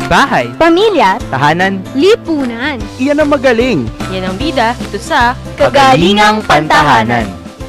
bahay, pamilya, tahanan, lipunan. iyan ang magaling. Yan ang bida dito sa Kagalingang Pantahanan.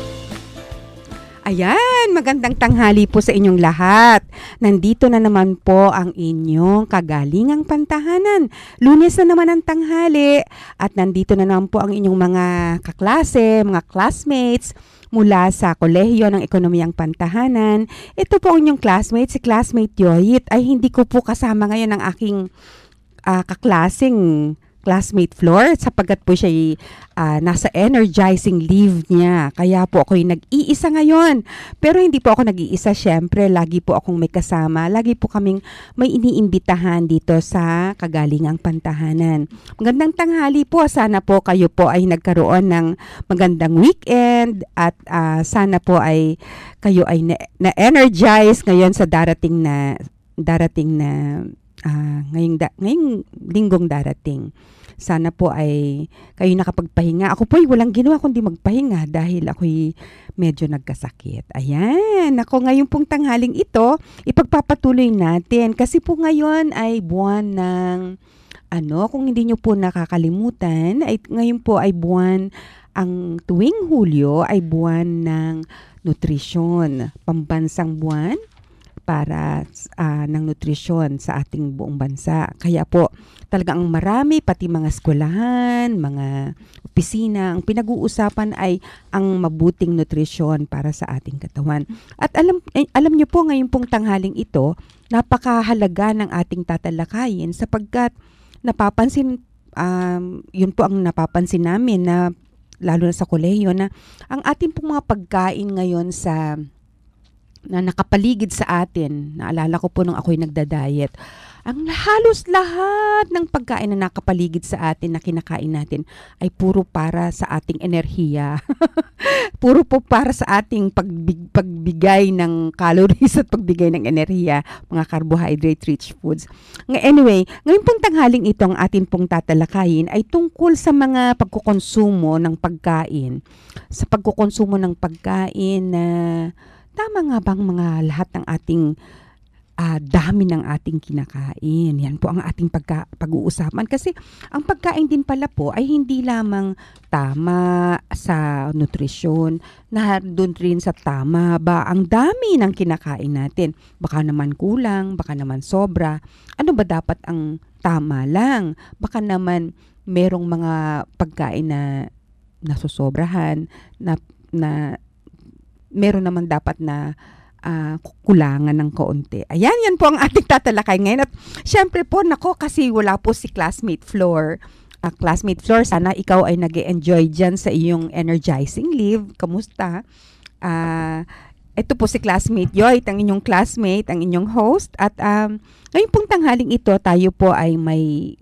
Ayan, magandang tanghali po sa inyong lahat. Nandito na naman po ang inyong Kagalingang Pantahanan. Lunes na naman ang tanghali at nandito na naman po ang inyong mga kaklase, mga classmates mula sa Kolehiyo ng Ekonomiyang Pantahanan. Ito po ang inyong classmate, si classmate Yoyit. Ay hindi ko po kasama ngayon ang aking kaklaseng classmate Flor sapagkat po siya nasa energizing leave niya. Kaya po ako'y nag-iisa ngayon. Pero hindi po ako nag-iisa, syempre. Lagi po akong may kasama. Lagi po kaming may iniimbitahan dito sa Kagalingang Pantahanan. Magandang tanghali po. Sana po kayo po ay nagkaroon ng magandang weekend at sana po ay kayo ay na-energize ngayon sa darating na ngayong linggong darating. Sana po ay kayo nakapagpahinga. Ako po ay walang ginawa kundi magpahinga dahil ako'y medyo nagkasakit. Ayan, ako ngayon pong tanghaling ito, ipagpapatuloy natin. Kasi po ngayon ay buwan ng, kung hindi nyo po nakakalimutan, ay ngayon po ay buwan, ang tuwing Hulyo ay buwan ng nutrisyon. Pambansang buwan para ng nutrisyon sa ating buong bansa. Kaya po, talagang marami, pati mga eskwelahan, mga opisina, ang pinag-uusapan ay ang mabuting nutrisyon para sa ating katawan. At alam niyo po, ngayon pong tanghaling ito, napakahalaga ng ating tatalakayin sapagkat napapansin, yun po ang napapansin namin na lalo na sa kolehiyo na ang ating pong mga pagkain ngayon na nakapaligid sa atin. Naalala ko po nung ako'y nagda-diet. Ang halos lahat ng pagkain na nakapaligid sa atin na kinakain natin ay puro para sa ating enerhiya. Puro po para sa ating pagbigay ng calories at pagbigay ng enerhiya, mga carbohydrate-rich foods. Anyway, ngayon pong tanghaling ito ang atin pong tatalakayin ay tungkol sa mga pagkukonsumo ng pagkain. Sa pagkukonsumo ng pagkain na tama nga bang mga lahat ng ating dami ng ating kinakain? Yan po ang ating pag-uusapan. Kasi ang pagkain din pala po ay hindi lamang tama sa nutrisyon, na doon rin sa tama ba ang dami ng kinakain natin. Baka naman kulang, baka naman sobra. Ano ba dapat ang tama lang? Baka naman merong mga pagkain na nasusobrahan, na meron naman dapat na kulangan ng kaunti. Ayan, yan po ang ating tatalakay ngayon. At syempre po, kasi wala po si classmate Flor. Classmate Flor, sana ikaw ay nag-enjoy dyan sa iyong energizing leave. Kamusta? Ito po si classmate Yoy, ang inyong classmate, ang inyong host. At ngayon pong tanghaling ito, tayo po ay may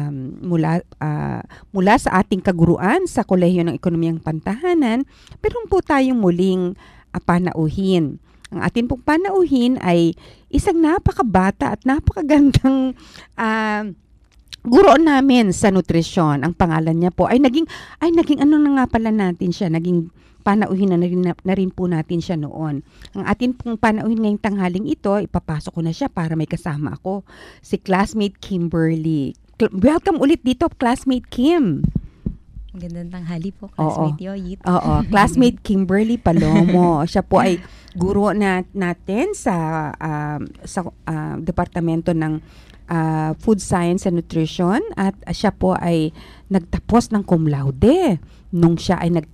mula sa ating kaguruan sa Kolehiyo ng Ekonomiyang Pantahanan, meron po tayong muling panauhin. Ang atin pong panauhin ay isang napakabata at napakagandang guro namin sa nutrisyon. Ang pangalan niya po ay naging ano na nga pala natin siya, naging panauhin na rin po natin siya noon. Ang atin pong panauhin ngayong tanghaling ito, ipapasok ko na siya para may kasama ako, si classmate Kimberly. Welcome ulit dito, classmate Kim. Magandang tanghali po, classmate Yoyit. Oo, classmate Kimberly Palomo. Siya po ay guro natin sa Departamento ng Food Science and Nutrition at siya po ay nagtapos ng cum laude nung siya ay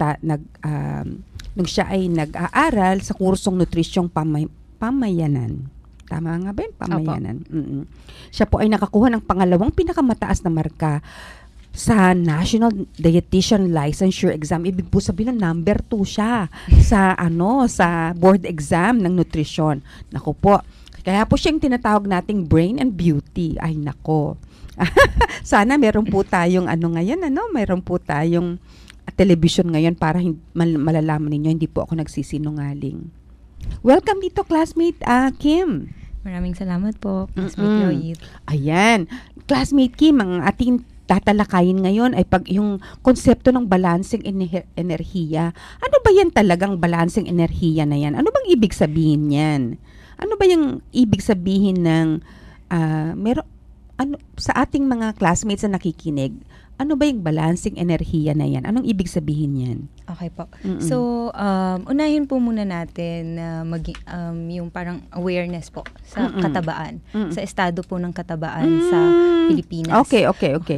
nag-aaral sa kursong Nutrisyong Pamayanan. Tama nga ba yun? Pamayanan. Siya po ay nakakuha ng pangalawang pinakamataas na marka sa National Dietitian Licensure Exam. Ibig po sabihin number 2 siya sa board exam ng nutrisyon. Naku po. Kaya po siyang tinatawag nating brain and beauty. Ay nako. Sana meron po tayong meron po tayong television ngayon para malalaman ninyo hindi po ako nagsisinungaling. Welcome dito, classmate Kim. Maraming salamat po, classmate Yoyit. Ayan. Classmate Kim, ang ating tatalakayin ngayon ay yung konsepto ng balancing enerhiya. Ano ba yan talagang balancing enerhiya na yan? Ano bang ibig sabihin yan? Ano ba yung ibig sabihin ng ano sa ating mga classmates na nakikinig, ano ba yung balancing enerhiya na yan? Anong ibig sabihin yan? Okay po. Mm-mm. So, unahin po muna natin na yung parang awareness po sa Mm-mm. katabaan. Mm-mm. Sa estado po ng katabaan sa Pilipinas. Okay.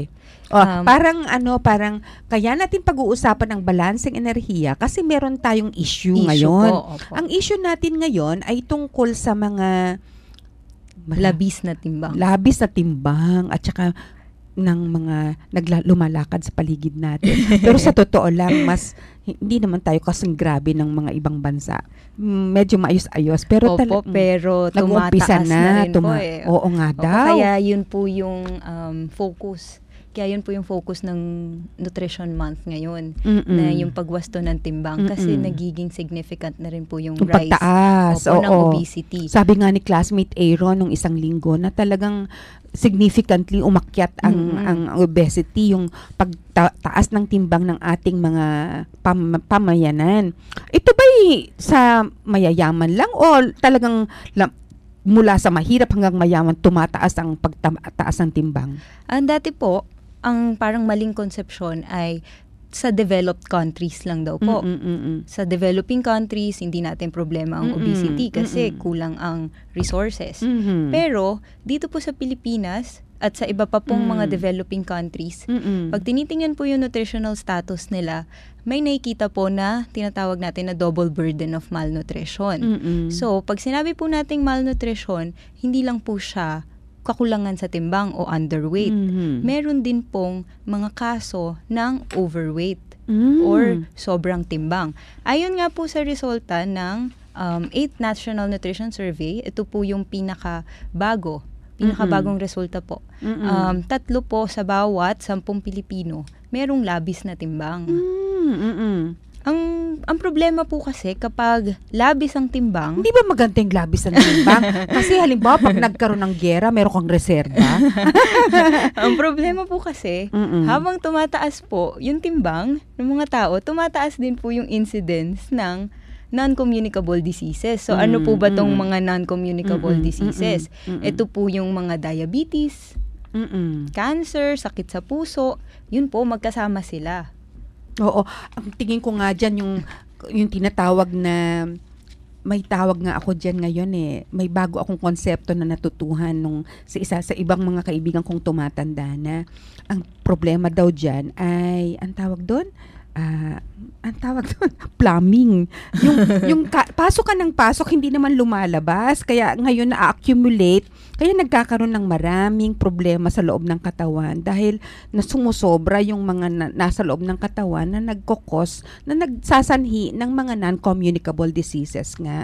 Parang kaya natin pag-uusapan ang balancing enerhiya kasi meron tayong issue ngayon. Po, opo. Ang issue natin ngayon ay tungkol sa mga labis na timbang. labis na timbang at saka ng mga lumalakad sa paligid natin. Pero sa totoo lang, hindi naman tayo kasing grabe ng mga ibang bansa. Medyo maayos-ayos. Pero pero nag-uumpisa tumataas na rin po eh. Oo nga Opo, daw. kaya yun po yung focus. Kaya yun po yung focus ng Nutrition Month ngayon. Mm-mm. Na yung pagwasto ng timbang. Kasi Mm-mm. nagiging significant na rin po yung Yung rise pagtaas. ng Oo. obesity. Sabi nga ni classmate Aaron nung isang linggo na talagang significantly umakyat ang obesity, yung pagtaas ng timbang ng ating mga pamayanan. Ito ba sa mayayaman lang o talagang mula sa mahirap hanggang mayaman tumataas ang pagtaas ng timbang? Dati po, ang parang maling konsepsyon ay sa developed countries lang daw po. Sa developing countries, hindi natin problema ang obesity kasi kulang ang resources. Pero dito po sa Pilipinas at sa iba pa pong mga developing countries, pag tinitingnan po yung nutritional status nila, may nakikita po na tinatawag natin na double burden of malnutrition. So, pag sinabi po nating malnutrition, hindi lang po siya kakulangan sa timbang o underweight. Meron din pong mga kaso ng overweight or sobrang timbang. Ayon nga po sa resulta ng 8th National Nutrition Survey, ito po yung pinakabagong resulta po. 3 po sa bawat 10 Pilipino merong labis na timbang. Ang problema po kasi kapag labis ang timbang, Hindi ba maganda yung labis ang timbang? Kasi halimbawa, pag nagkaroon ng giyera, meron kang reserba. ang problema po kasi, habang tumataas po yung timbang ng mga tao, tumataas din po yung incidence ng non-communicable diseases. So, ano po ba tong mga non-communicable diseases? Ito po yung mga diabetes, cancer, sakit sa puso, yun po, magkasama sila. Oo. Ang tingin ko nga dyan yung tinatawag na, may tawag nga ako dyan ngayon eh. May bago akong konsepto na natutuhan sa ibang mga kaibigan kong tumatanda na ang problema daw dyan ay, ang tawag doon, plumbing. Pasok ka ng pasok, hindi naman lumalabas. Kaya ngayon na-accumulate. Kaya nagkakaroon ng maraming problema sa loob ng katawan dahil sumusobra yung mga nasa loob ng katawan na nagkokos, na nagsasanhi ng mga non-communicable diseases nga.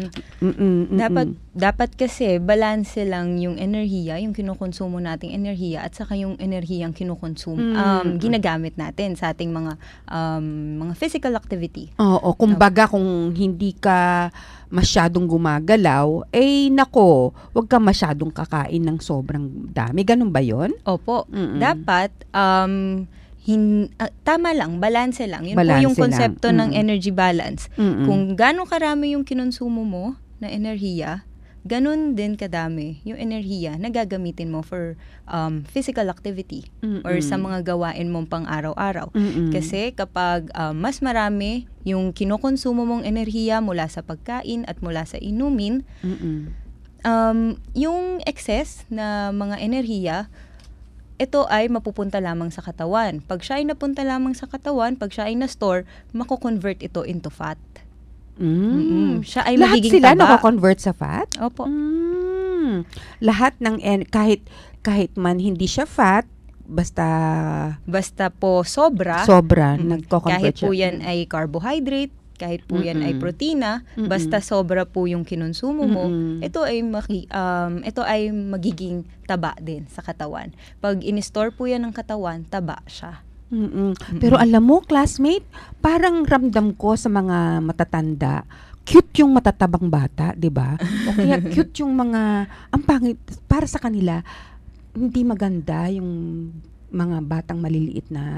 Dapat kasi balanse lang yung enerhiya, yung kinukonsumo nating enerhiya at saka yung enerhiyang ginagamit natin sa ating mga physical activity. Oo, kumbaga kung hindi ka masyadong gumagalaw, nako, wag ka masyadong kakain ng sobrang dami. Ganun ba yon? Opo. Dapat, tama lang, balanse lang. Yun Balanse po yung konsepto lang. ng energy balance. Kung gano'ng karami yung kinonsumo mo na enerhiya, ganun din kadami yung enerhiya na gagamitin mo for physical activity or sa mga gawain mong pang araw-araw. Kasi kapag mas marami yung kinokonsumo mong enerhiya mula sa pagkain at mula sa inumin, yung excess na mga enerhiya, ito ay mapupunta lamang sa katawan. Pag siya ay napunta lamang sa katawan, pag siya ay na-store, mako-convert ito into fat. Siya ay Lahat magiging sila taba. nako-convert sa fat? Opo. Lahat ng kahit man hindi siya fat, basta po sobra, nagko-convert kahit po siya. yan ay carbohydrate, kahit po yan ay protina, basta sobra po yung kinonsumo mo, ito ay magiging taba din sa katawan. Pag in-store po yan ng katawan, taba siya. Pero alam mo, classmate, parang ramdam ko sa mga matatanda, cute yung matatabang bata, 'di ba? O kaya cute yung mga ang pangit para sa kanila, hindi maganda yung mga batang maliliit na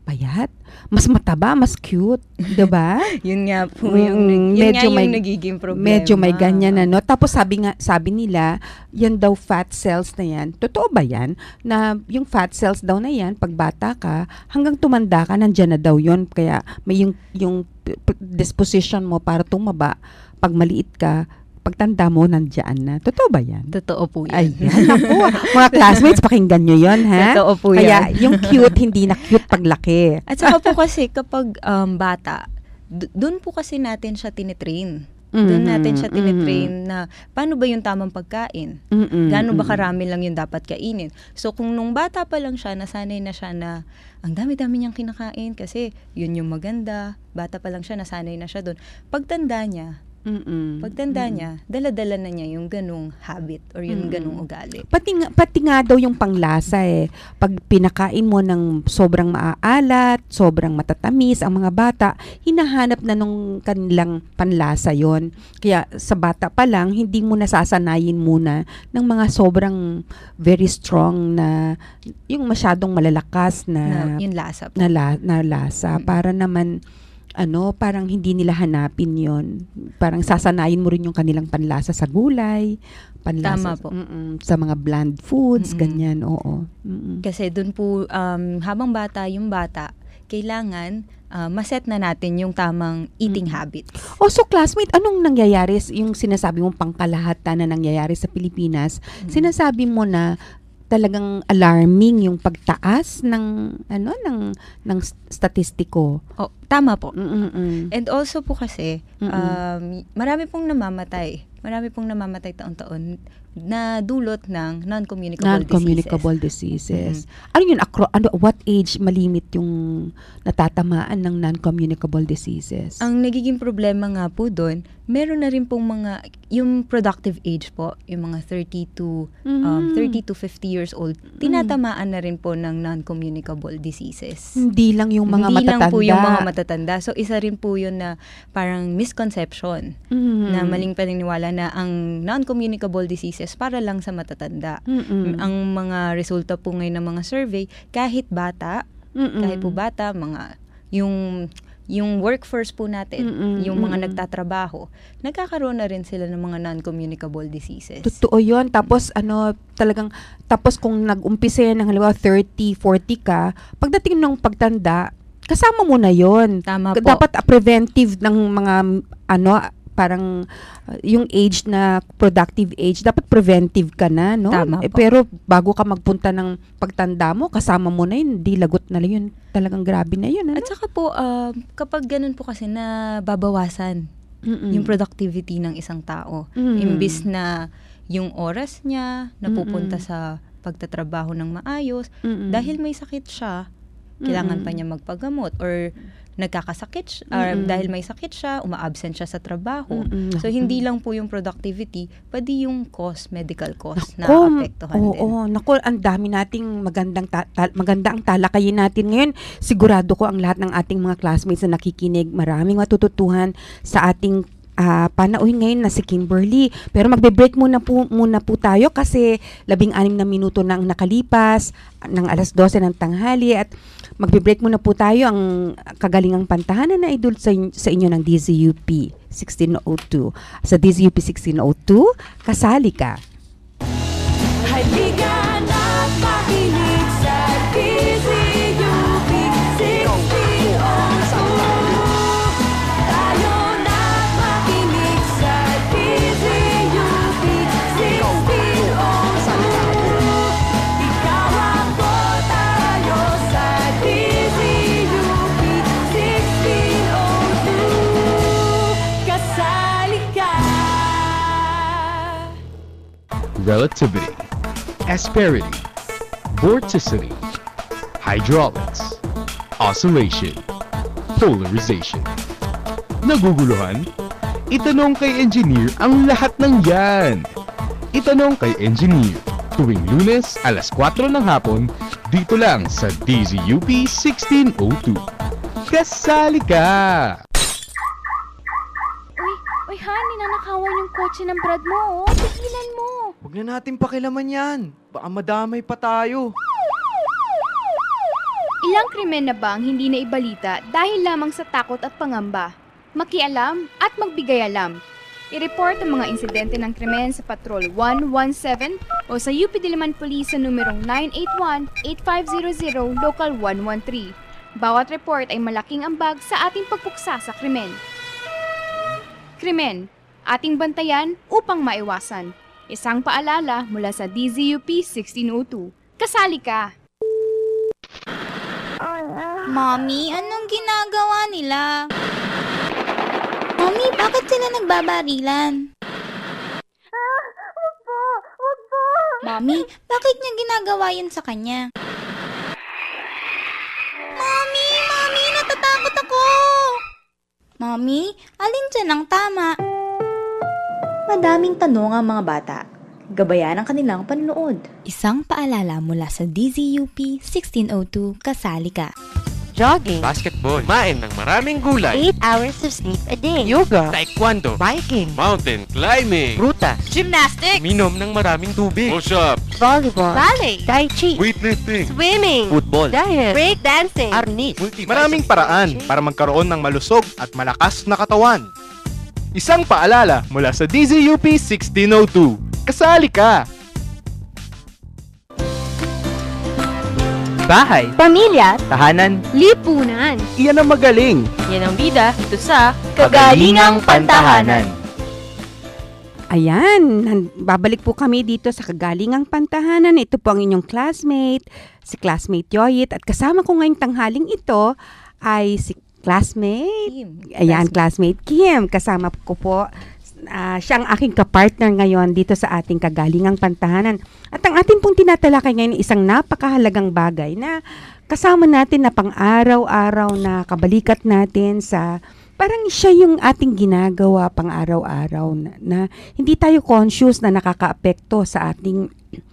payat, mas mataba, mas cute, 'di ba? Yun nga po yung nagiging problema. Medyo may ganyan ano. Tapos sabi nila, yan daw fat cells na yan. Totoo ba yan? Na yung fat cells daw na yan, pag bata ka, hanggang tumanda ka, nandiyan na daw yun. Kaya may yung disposition mo para tumaba. Pag maliit ka, pagtanda mo, nandiyan na. Totoo ba yan? Totoo po yan. Ayan, naku. Mga classmates, pakinggan nyo yun, ha? Totoo po Kaya yan. yung cute, hindi na cute paglaki. At saka po kasi kapag bata, doon po kasi natin siya tinitrain. Doon natin siya tinitrain na paano ba yung tamang pagkain? Gaano ba karami lang yung dapat kainin? So kung nung bata pa lang siya, nasanay na siya na ang dami-dami niyang kinakain kasi yun yung maganda. Bata pa lang siya, nasanay na siya doon. Pagtanda niya, dala-dala na niya yung ganung habit or yung ganung ugali. Pati nga daw yung panglasa eh. Pag pinakain mo ng sobrang maaalat, sobrang matatamis ang mga bata, hinahanap na nung kanilang panlasa yon. Kaya sa bata pa lang, hindi mo nasasanayin muna ng mga sobrang very strong na yung masyadong malalakas na yung lasa po. na lasa para naman parang hindi nila hanapin yon. Parang sasanayin mo rin yung kanilang panlasa sa gulay, panlasa Tama po. Sa mga bland foods, ganyan, oo. Kasi doon po, habang bata yung bata, kailangan maset na natin yung tamang eating habits. So classmate, anong nangyayari, yung sinasabi mong pangkalahatan na nangyayari sa Pilipinas, sinasabi mo na talagang alarming yung pagtaas ng statistiko. Tama po. And also po kasi marami pong namamatay taon-taon na dulot ng non-communicable diseases. Ano yun? What age malimit yung natatamaan ng non-communicable diseases? Ang nagiging problema nga po doon, meron na rin pong yung productive age po, yung mga 30 to 50 years old, tinatamaan na rin po ng non-communicable diseases. Hindi lang yung mga Hindi matatanda. lang po yung mga matatanda. So, isa rin po yun na parang misconception na maling paniniwala na ang non-communicable diseases para lang sa matatanda. Ang mga resulta po ngayon ng mga survey, kahit po bata, yung workforce po natin, yung mga nagtatrabaho, nagkakaroon na rin sila ng mga non-communicable diseases. Totoo yun. Tapos tapos kung nag-umpisa yan ng halimbawa 30, 40 ka, pagdating ng pagtanda, kasama mo na yun. Tama po. Dapat preventive ng mga parang yung age na productive age, dapat preventive ka na, no? Tama po. Pero bago ka magpunta ng pagtanda mo, kasama mo na yun, di lagot na yun. Talagang grabe na yun, ano? At saka po, kapag ganun po kasi na babawasan yung productivity ng isang tao. Imbis na yung oras niya napupunta sa pagtatrabaho ng maayos, dahil may sakit siya, kailangan pa niya magpagamot or nagkakasakit dahil may sakit siya, uma-absent siya sa trabaho. So, hindi lang po yung productivity, pati yung medical cost na apektuhan din. Naku, ang dami nating maganda ang talakayin natin ngayon. Sigurado ko ang lahat ng ating mga classmates na nakikinig, maraming matututuhan sa ating panauhin ngayon na si Kimberly. Pero magbe-break muna po tayo kasi 16 na minuto na ang nakalipas ng 12:00 ng tanghali at magbe-break muna po tayo. Ang kagalingang pantahanan na idol sa inyo ng DZUP 1602. Sa DZUP 1602, kasali ka. Halika na't makinig sa DZUP 1602. Tayo na't makinig sa DZUP 1602. Ikaw ako, tayo sa DZUP 1602. Kasali ka. Relativity, asperity, vorticity, hydraulics, oscillation, polarization. Naguguluhan? Itanong kay Engineer ang lahat ng yan. Itanong kay Engineer tuwing Lunes 4:00 ng hapon dito lang sa DZUP 1602. Kasali ka! Uy, Han, ninanakawan yung kotse ng Brad mo, oh. Tigilan mo. Huwag na natin pakilaman yan. Baka madamay pa tayo. Ilang krimen na ba ang hindi na ibalita dahil lamang sa takot at pangamba? Makialam at magbigay alam. I-report ang mga insidente ng krimen sa Patrol 117 o sa UP Diliman Police sa numerong 981-8500 Local 113. Bawat report ay malaking ambag sa ating pagpuksa sa krimen. Krimen, ating bantayan upang maiwasan. Isang paalala mula sa DZUP 1602. Kasali ka! Mommy, anong ginagawa nila? Mommy, bakit sila nagbabarilan? Wag po! Mommy, bakit niya ginagawa yun sa kanya? Mommy, natatakot ako! Mommy, alin dyan ang tama? Madaming tanong ang mga bata. Gabayan ang kanilang panunood. Isang paalala mula sa DZUP 1602, kasali ka. Jogging, Basketball, kumain ng maraming gulay, 8 hours of sleep a day, yoga, taekwondo, biking, mountain climbing, ruta, Gymnastics, minom ng maraming tubig, push-up, volleyball, ballet, tai chi, weightlifting, swimming, football, dance, break dancing, arnis. Maraming paraan para magkaroon ng malusog at malakas na katawan. Isang paalala mula sa DZUP 1602. Kasali ka! Bahay, Pamilya, Tahanan, lipunan. iyan ang magaling. yan ang bida dito sa Kagalingang Pantahanan. Ayan, babalik po kami dito sa Kagalingang Pantahanan. Ito po ang inyong classmate, si classmate Yoyit. At kasama ko ngayong tanghaling ito ay si classmate, ayan, classmate Kim. Kasama ko po, siya ang aking kapartner ngayon dito sa ating Kagalingang Pantahanan. At ang ating pong tinatalakay ngayon isang napakahalagang bagay na kasama natin na pang-araw-araw na kabalikat natin sa parang siya yung ating ginagawa pang-araw-araw na hindi tayo conscious na nakakaapekto sa ating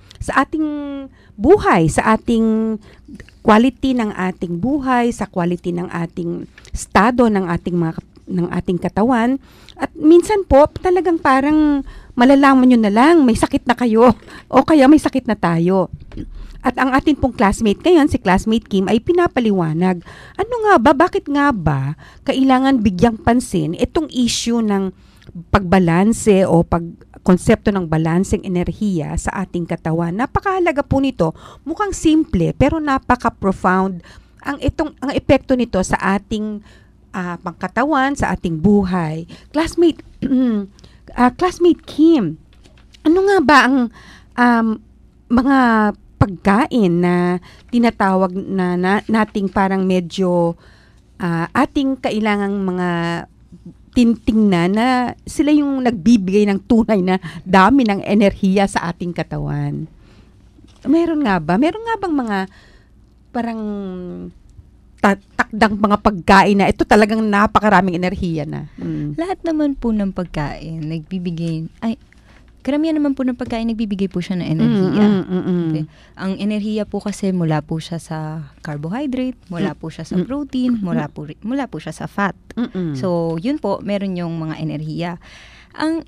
buhay, sa ating quality ng ating buhay, sa quality ng ating estado ng ating katawan. At minsan po, talagang parang malalaman nyo na lang, may sakit na kayo o kaya may sakit na tayo. At ang atin pong classmate ngayon, si classmate Kim, ay pinapaliwanag. Ano nga ba, bakit nga ba kailangan bigyang pansin itong issue ng pagbalanse o konsepto ng balanseng enerhiya sa ating katawan? Napakahalaga po nito. Mukhang simple pero napaka-profound ang epekto nito sa ating pangkatawan, sa ating buhay. Classmate Kim, ano nga ba ang mga pagkain na tinatawag na nating parang medyo ating kailangang mga tintingnan na sila yung nagbibigay ng tunay na dami ng enerhiya sa ating katawan? Meron nga bang mga parang takdang mga pagkain na ito talagang napakaraming enerhiya na? Lahat naman po ng pagkain nagbibigay, karamihan naman po ng pagkain nagbibigay po siya ng enerhiya. Okay. Ang enerhiya po kasi mula po siya sa carbohydrate, mula po siya sa protein, mula po siya sa fat. So, yun po, meron yung mga enerhiya. Ang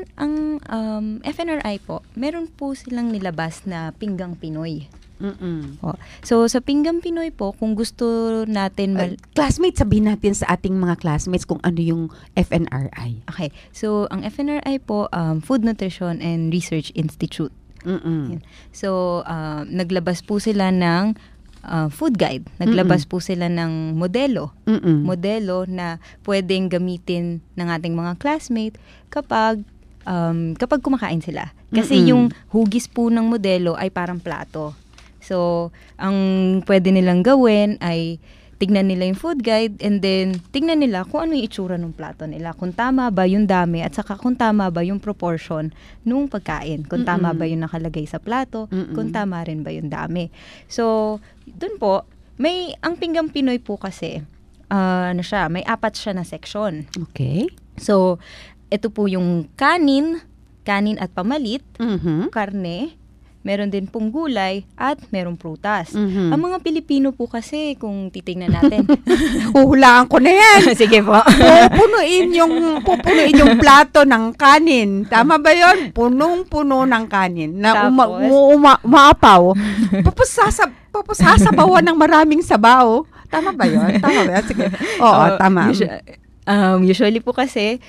FNRI po, meron po silang nilabas na pinggang Pinoy. So, sa Pinggang Pinoy po, kung gusto natin classmates, sabihin natin sa ating mga classmates kung ano yung FNRI. Okay. So, ang FNRI po, Food Nutrition and Research Institute. So, naglabas po sila ng food guide. Naglabas po sila ng modelo. Modelo na pwedeng gamitin ng ating mga classmate kapag kumakain sila. Kasi yung hugis po ng modelo ay parang plato. So, ang pwede nilang gawin ay tignan nila yung food guide and then tignan nila kung ano yung itsura ng plato nila. Kung tama ba yung dami at saka kung tama ba yung proportion nung pagkain. Kung tama ba yung nakalagay sa plato, kung tama rin ba yung dami. So, dun po, ang Pinggang Pinoy po kasi, may 4 siya na section. Okay. So, ito po yung kanin at pamalit, karne, meron din pong gulay, at merong prutas. Mhm. Ang mga Pilipino po kasi, kung titingnan natin, Huhulaan ko na yan. sige po. Pupunuin yung plato ng kanin. Tama ba yun? Punong-puno ng kanin na Tapos? umaapaw. Tapos sasabawan ng maraming sabaw. Tama ba yun? Tama ba yun? Sige. Oo, tama. Usually po kasi,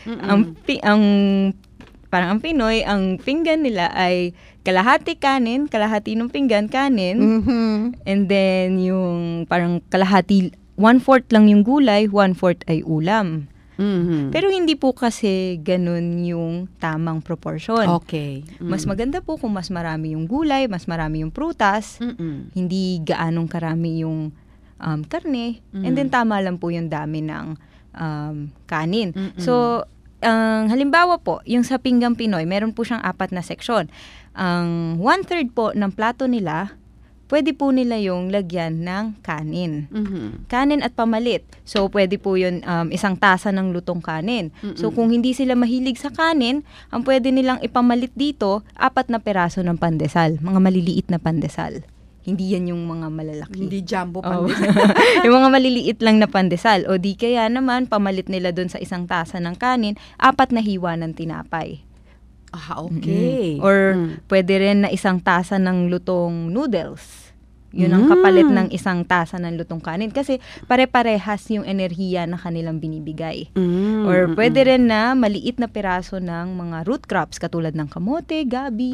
parang ang Pinoy, ang pinggan nila ay kalahati kanin, kalahati ng pinggan kanin, Mhm. and then yung parang kalahati, 1/4 lang yung gulay, 1/4 ay ulam. Mhm. Pero hindi po kasi ganun yung tamang proportion. Okay. Mas maganda po kung mas marami yung gulay, mas marami yung prutas, Mm-mm. hindi gaanong karami yung karne, and then tama lang po yung dami ng kanin. Mm-mm. So, halimbawa po, yung sa Pinggang Pinoy, meron po siyang 4 na seksyon. Ang 1/3 po ng plato nila, pwede po nila yung lagyan ng kanin. Mhm. Kanin at pamalit. So, pwede po yun isang tasa ng lutong kanin. So, kung hindi sila mahilig sa kanin, ang pwede nilang ipamalit dito, 4 na peraso ng pandesal. Mga maliliit na pandesal. Hindi yan yung mga malalaki. Hindi jumbo Oo. pandesal. Yung mga maliliit lang na pandesal. O di kaya naman, pamalit nila doon sa isang tasa ng kanin, 4 na hiwa ng tinapay. Okay. Or pwede rin na isang tasa ng lutong noodles. Yun ang kapalit ng isang tasa ng lutong kanin. Kasi pare-parehas yung enerhiya na kanilang binibigay. Or pwede rin na maliit na piraso ng mga root crops katulad ng kamote, gabi.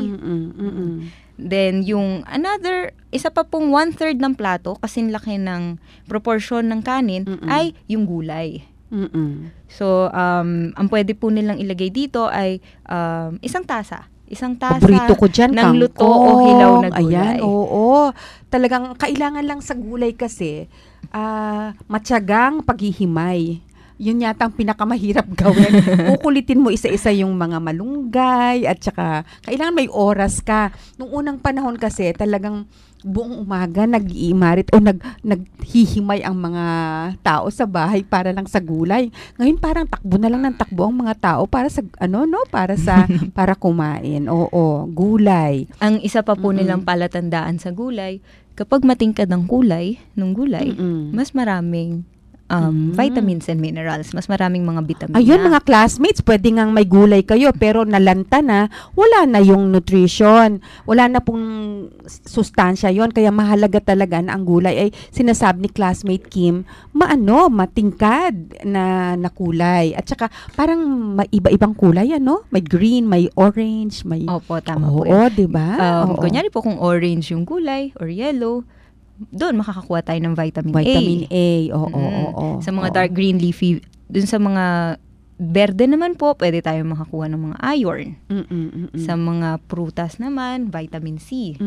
Then yung isa pa pong 1/3 ng plato, kasing laki ng proportion ng kanin, ay yung gulay. So, ang pwede po nilang ilagay dito ay isang tasa. Isang tasa Paborito ko dyan, ng luto o hilaw na gulay. Ayan, oo. Talagang kailangan lang sa gulay kasi matyagang paghihimay. Yun yata ang pinakamahirap gawin. Kukulitin mo isa-isa yung mga malunggay at saka kailangan may oras ka. Nung unang panahon kasi talagang buong umaga nag-iimarit o naghihimay ang mga tao sa bahay para lang sa gulay. Ngayon parang takbo na lang ng takbo ang mga tao para sa para kumain. Oo, gulay. Ang isa pa po nilang palatandaan sa gulay, kapag matingkad ang kulay ng gulay, mas maraming vitamins and minerals. Mas maraming mga vitamina. Ayun, mga classmates, pwede ngang may gulay kayo pero nalanta na, wala na yung nutrition. Wala na pong sustansya yon. Kaya mahalaga talaga na ang gulay ay sinasabi ni classmate Kim, matingkad na kulay. At saka parang iba-ibang kulay, ano? May green, may orange, may... Opo, tama po. Oo, diba? Kunyari po kung orange yung gulay or yellow, doon makakakuha tayo ng vitamin A. Vitamin A, oo. Sa mga dark green leafy, doon sa mga berde naman po, pwede tayo makakuha ng mga iron. Sa mga prutas naman, vitamin C.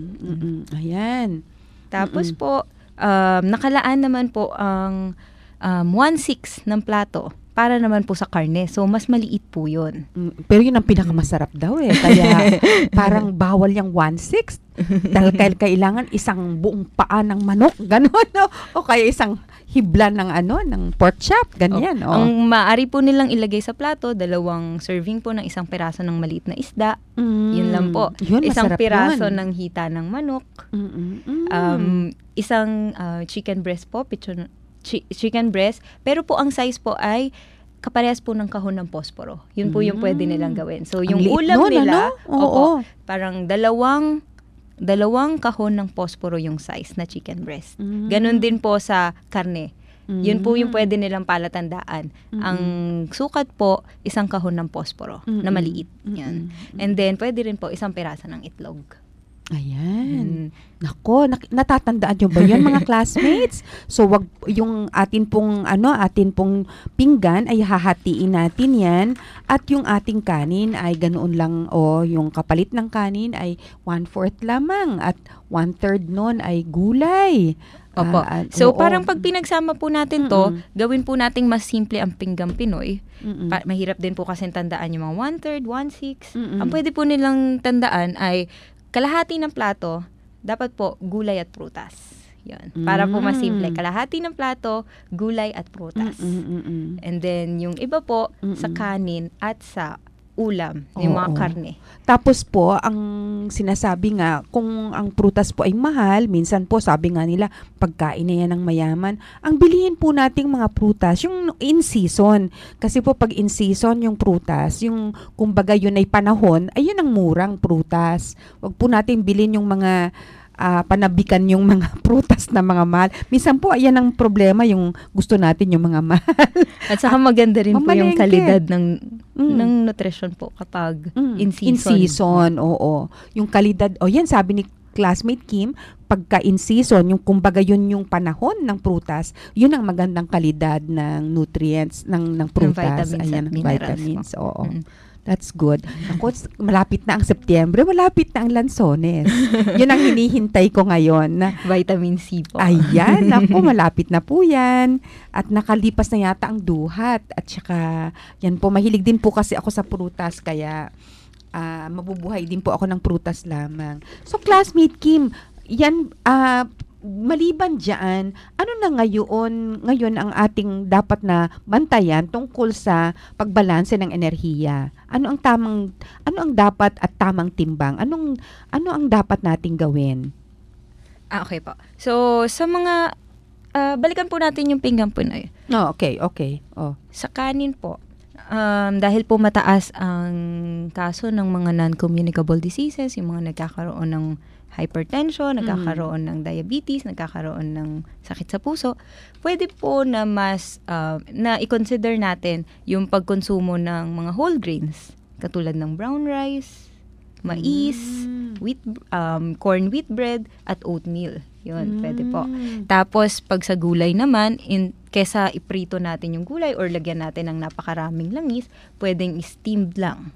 Ayan. Tapos po, nakalaan naman po ang 1/6 ng plato para naman po sa karne. So, mas maliit po yun. Pero yun ang pinakamasarap daw eh. Kaya parang bawal yung 1/6. Dahil kailangan isang buong paa ng manok. Ganon, no? O kaya isang hibla ng pork chop. Ganyan, Ang maaari po nilang ilagay sa plato, 2 serving po ng isang piraso ng maliit na isda. Yun lang po. Yun, isang masarap piraso yun. ng hita ng manok. Isang chicken breast po, chicken breast, pero po ang size po ay kaparehas po ng kahon ng posporo. Yun po yung pwede nilang gawin. So, yung ulam nila, parang dalawang kahon ng posporo yung size na chicken breast. Ganon din po sa karne. Yun po yung pwede nilang palatandaan. Ang sukat po, isang kahon ng posporo na maliit. Yan. And then, pwede rin po isang pirasa ng itlog. Ayan. Nako, natatandaan nyo ba yun mga classmates? So, wag yung atin pong pinggan ay hahatiin natin yan at yung ating kanin ay ganoon lang yung kapalit ng kanin ay 1/4 lamang at 1/3 nun ay gulay. Opo. So, parang pag pinagsama po natin to, gawin po nating mas simple ang Pinggang Pinoy. Mahirap din po kasi tandaan yung mga 1/3, 1/6. Ang pwede po nilang tandaan ay kalahati ng plato, dapat po gulay at prutas. Yan. Para po mas simple. Kalahati ng plato, gulay at prutas. And then, yung iba po, sa kanin at sa ulam, yung mga Oo. karne. Tapos po, ang sinasabi nga, kung ang prutas po ay mahal, minsan po sabi nga nila, pagkain na yan ng mayaman, ang bilihin po nating mga prutas, yung in season. Kasi po pag in season yung prutas, yung kumbaga yun ay panahon, ay yun ang murang prutas. Huwag po natin bilhin yung mga panabikan yung mga prutas na mga mahal. Minsan po, ayan ang problema, yung gusto natin yung mga mahal. At saka maganda rin po yung Mamalengke. kalidad ng nutrition po kapag in season. In season, oo. Yung kalidad, yan sabi ni classmate Kim, pagka in season, yung kumbaga yun yung panahon ng prutas, yun ang magandang kalidad ng nutrients ng prutas. vitamins Ayan, at minerals vitamins, po. oo. That's good. Ako, malapit na ang Setyembre, malapit na ang Lanzones. Yun ang hinihintay ko ngayon. Vitamin C po. Ayan, ako, malapit na po yan. At nakalipas na yata ang duhat. At saka, yan po, mahilig din po kasi ako sa prutas, kaya mabubuhay din po ako ng prutas lamang. So, classmate Kim, yan, maliban dyan, ano na ngayon ang ating dapat na bantayan tungkol sa pagbalanse ng enerhiya? Ano ang dapat at tamang timbang? Ano ang dapat nating gawin? Okay po. So, sa mga, balikan po natin yung pinggan po na yun. Okay. Oh. Sa kanin po, dahil po mataas ang kaso ng mga non-communicable diseases, yung mga nagkakaroon ng hypertension, nagkakaroon ng diabetes, nagkakaroon ng sakit sa puso, pwede po na mas na i-consider natin yung pagkonsumo ng mga whole grains katulad ng brown rice, mais, corn wheat bread at oatmeal. Yun, pwede po. Tapos pag sa gulay naman, kesa iprito natin yung gulay or lagyan natin ng napakaraming langis, pwedeng steamed lang.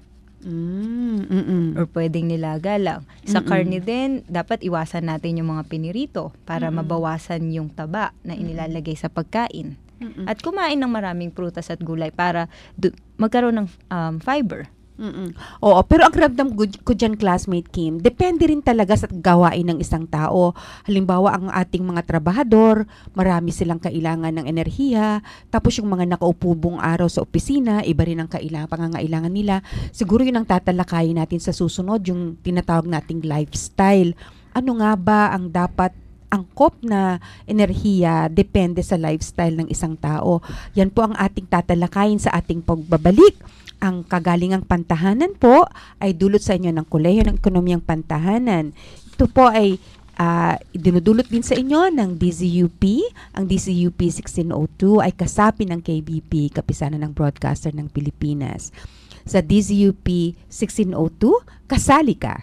Or pwedeng nilaga lang. Sa karne din, dapat iwasan natin yung mga pinirito para mabawasan yung taba na inilalagay sa pagkain. At kumain ng maraming prutas at gulay para magkaroon ng fiber. Oo, pero ang ramdam ko dyan, classmate Kim, depende rin talaga sa gawain ng isang tao. Halimbawa, ang ating mga trabahador, marami silang kailangan ng enerhiya, tapos yung mga nakaupo buong araw sa opisina, iba rin ang pangangailangan nila. Siguro yun ang tatalakayin natin sa susunod, yung tinatawag nating lifestyle. Ano nga ba ang dapat angkop na enerhiya depende sa lifestyle ng isang tao? Yan po ang ating tatalakayin sa ating pagbabalik. Ang kagalingang pantahanan po ay dulot sa inyo ng Kolehiyo ng Ekonomiyang Pantahanan. Ito po ay dinudulot din sa inyo ng DZUP. Ang DZUP 1602 ay kasapi ng KBP, Kapisanan ng Broadcaster ng Pilipinas. Sa DZUP 1602, kasali ka.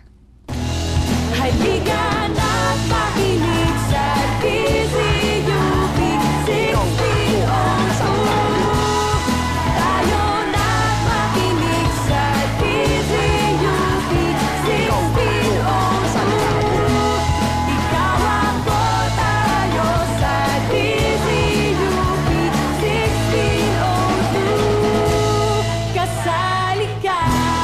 Halika na't makinig sa DZUP 1602. Tayo na't makinig sa DZUP 1602. Ikaw ako, tayo sa DZUP 1602. Kasali ka.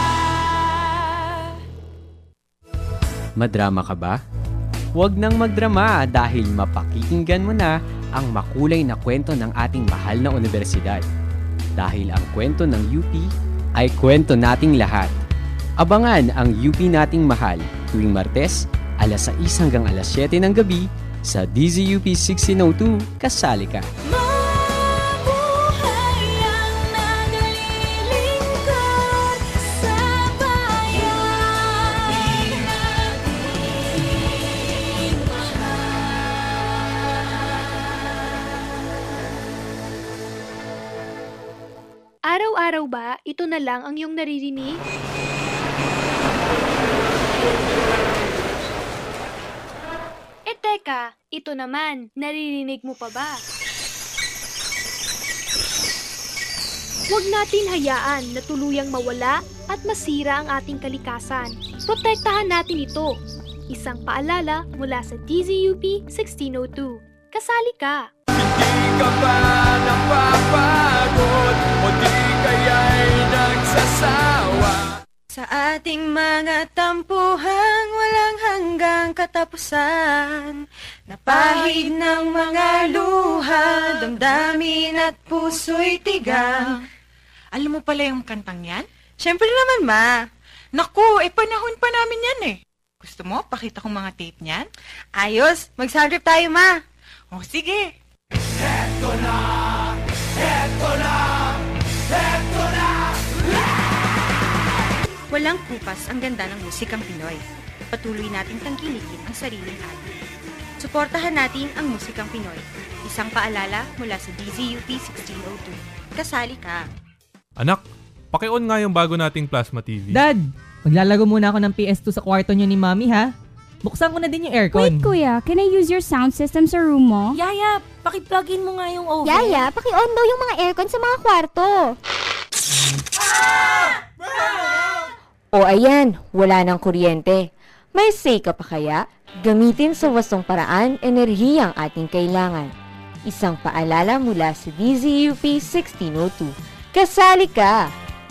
Madrama ka ba? Huwag nang magdrama dahil mapakikinggan mo na ang makulay na kwento ng ating mahal na universidad. Dahil ang kwento ng UP ay kwento nating lahat. Abangan ang UP nating mahal tuwing Martes, alas 6 hanggang alas 7 ng gabi sa DZUP 1602, kasali ka. Mabuhay ang naglilingkod sa bayan. Araw-araw ba, ito na lang ang iyong naririnig? Teka, ito naman, naririnig mo pa ba? Huwag natin hayaan na tuluyang mawala at masira ang ating kalikasan. Protektahan natin ito. Isang paalala mula sa DZUP 1602. Kasali ka! Di ka ba napapagod o di kaya'y nagsasawa? Sa ating mga tampuhan, walang hanggang katapusan. Napahid ng mga luha, damdamin at puso'y tigang. Alam mo pala yung kantang yan? Siyempre naman, Ma. Naku, panahon pa namin yan eh. Gusto mo, pakita kong mga tape niyan? Ayos, mag-sound trip tayo, Ma. O, sige. Eto na! Eto na! Eto na! Walang kupas ang ganda ng musikang Pinoy. Patuloy nating tangkilikin ang sariling atin. Suportahan natin ang musikang Pinoy. Isang paalala mula sa DZUP 1602. Kasali ka. Anak, paki-on nga yung bago nating plasma TV. Dad, maglalaro muna ako ng PS2 sa kwarto niyo ni Mami ha. Buksan ko na din yung aircon. Wait kuya, can I use your sound system sa room mo? Yaya, paki-plug-in mo nga yung oven. Yaya, paki-on daw yung mga aircon sa mga kwarto. O ayan, wala ng kuryente. May say ka pa kaya? Gamitin sa wastong paraan enerhiya ang ating kailangan. Isang paalala mula sa DZUP 1602. Kasali ka!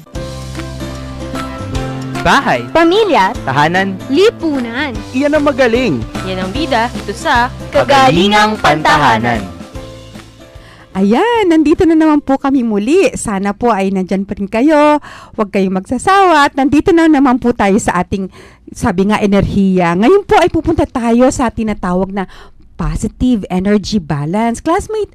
Bahay, Pamilya, tahanan, lipunan. iyan ang magaling. Yan ang bida dito sa Kagalingang Pantahanan. Ayan, nandito na naman po kami muli. Sana po ay nandyan pa rin kayo. Huwag kayong magsasawa. At nandito na naman po tayo sa ating, sabi nga, enerhiya. Ngayon po ay pupunta tayo sa tinatawag na positive energy balance. Classmate,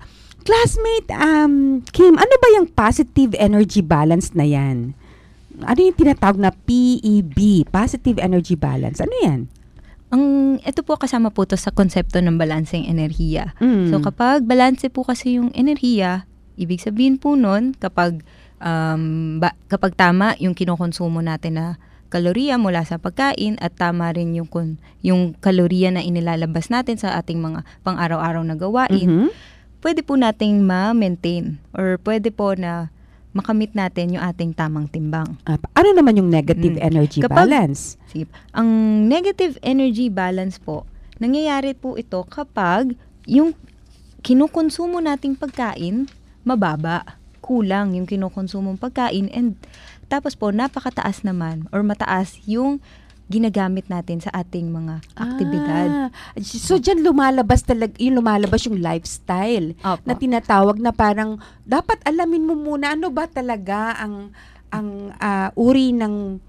Kim, ano ba yung positive energy balance na yan? Ano yung tinatawag na PEB, positive energy balance? Ano yan? Ito po kasama po to sa konsepto ng balanseng enerhiya. So kapag balanse po kasi yung enerhiya, ibig sabihin po nun kapag kapag tama yung kinokonsumo natin na kalorya mula sa pagkain at tama rin yung kalorya na inilalabas natin sa ating mga pang-araw-araw na gawain, pwede po nating ma-maintain or pwede po na makamit natin yung ating tamang timbang. Ano naman yung negative energy balance? Ang negative energy balance po, nangyayari po ito kapag yung kinukonsumo nating pagkain, mababa, kulang yung kinukonsumong pagkain, and tapos po napakataas naman or mataas yung ginagamit natin sa ating mga aktibidad. So dyan lumalabas yung lifestyle na tinatawag na parang dapat alamin mo muna ano ba talaga ang uri ng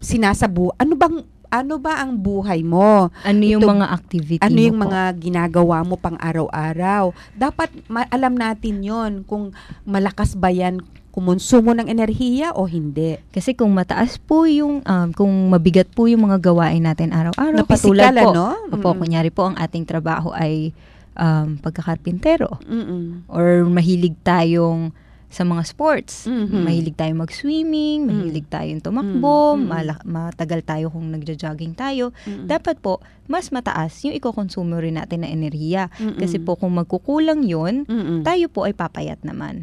ano ba ang buhay mo? Ano yung mga activity ano mo yung po? mga ginagawa mo pang araw-araw? Dapat alam natin yon kung malakas ba yan kumonsumo ng enerhiya o hindi. Kasi kung mataas po yung, kung mabigat po yung mga gawain natin araw-araw, patulad po, no? Kunyari po ang ating trabaho ay pagkakarpintero. Or mahilig tayong sa mga sports. Mahilig tayong mag-swimming, mahilig tayong tumakbo, matagal tayo kung nagja-jogging tayo. Dapat po, mas mataas yung ikokonsumo rin natin na enerhiya. Kasi po kung magkukulang yun, tayo po ay papayat naman.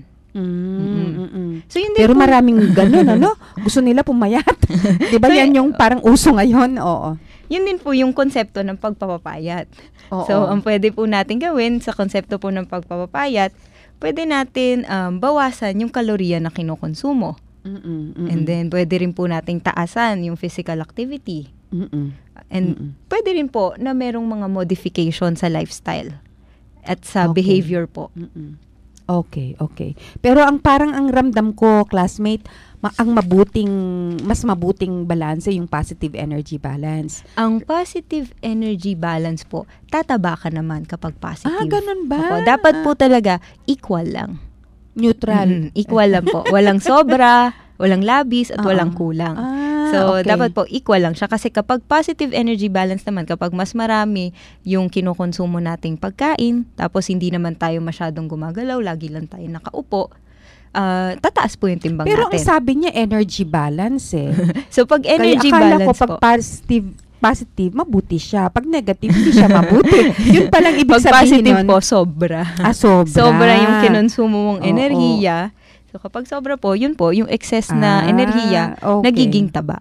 So, yun pero maraming ganun, ano? Gusto nila pumayat. Di ba yan yung parang uso ngayon? Oo. Yun din po yung konsepto ng pagpapapayat. So, ang pwede po natin gawin sa konsepto po ng pagpapapayat, pwede natin bawasan yung kalorya na kinukonsumo. And then, pwede rin po nating taasan yung physical activity. And pwede rin po na merong mga modification sa lifestyle at sa behavior po. Okay. Pero ang ramdam ko, classmate, mas mabuting balanse yung positive energy balance. Ang positive energy balance po, tataba ka naman kapag positive. Ganun ba? Dapat po talaga equal lang. Neutral. Equal lang po. Walang sobra, walang labis, at walang kulang. So, dapat po equal lang siya. Kasi kapag positive energy balance naman, kapag mas marami yung kinukonsumo nating pagkain, tapos hindi naman tayo masyadong gumagalaw, lagi lang tayo nakaupo, tataas po yung timbang pero natin. Pero ang sabi niya, energy balance eh. So, pag energy balance balance ko, pag positive, mabuti siya. Pag negative, hindi siya mabuti. Yun palang ibig sabihin nun. Pag positive po, sobra. Sobra. Sobra yung kinonsumo mong enerhiya. So, kapag sobra po, yun po, yung excess na enerhiya, nagiging taba.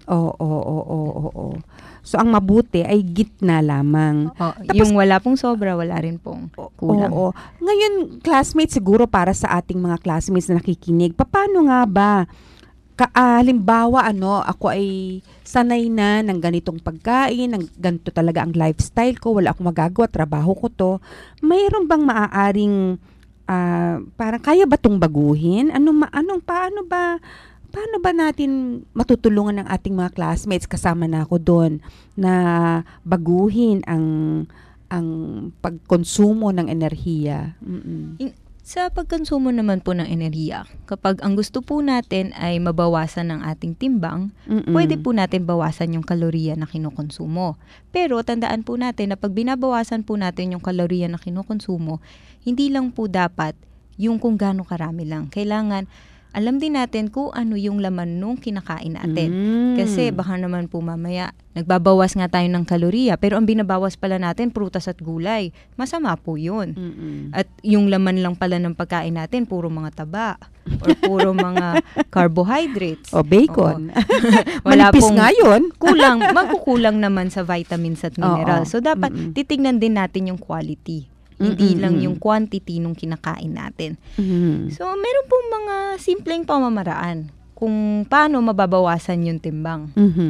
Oo. So, ang mabuti ay gitna lamang. Tapos, yung wala pong sobra, wala rin pong kulang. Oo. Ngayon, classmates, siguro para sa ating mga classmates na nakikinig, paano nga ba? Halimbawa, ako ay sanay na ng ganitong pagkain, ng ganito talaga ang lifestyle ko, wala akong magagawa, trabaho ko to. Mayroon bang maaaring parang kaya ba itong baguhin? Paano ba paano ba natin matutulungan ng ating mga classmates, kasama na ako doon, na baguhin ang pagkonsumo ng enerhiya? Sa pagkonsumo naman po ng enerhiya, kapag ang gusto po natin ay mabawasan ng ating timbang, pwede po natin bawasan yung kaloriya na kinukonsumo. Pero tandaan po natin na pag binabawasan po natin yung kaloriya na kinukonsumo, hindi lang po dapat yung kung gaano karami lang. Kailangan alam din natin kung ano yung laman nung kinakain natin. Kasi baka naman po mamaya, nagbabawas nga tayo ng kaloriya, pero ang binabawas pala natin, prutas at gulay. Masama po yun. At yung laman lang pala ng pagkain natin, puro mga taba, or puro mga carbohydrates. O bacon. Wala Manipis pong nga yun. magkukulang naman sa vitamins at minerals. So dapat titignan din natin yung quality. Hindi lang yung quantity nung kinakain natin. So, meron pong mga simpleng pamamaraan kung paano mababawasan yung timbang.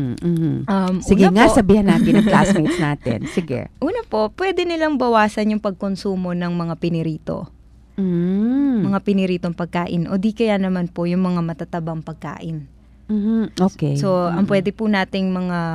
Sige nga, sabihan natin ng classmates natin. Sige. Una po, pwede nilang bawasan yung pagkonsumo ng mga pinirito. Mga piniritong pagkain. O di kaya naman po yung mga matatabang pagkain. Okay. So, ang pwede po nating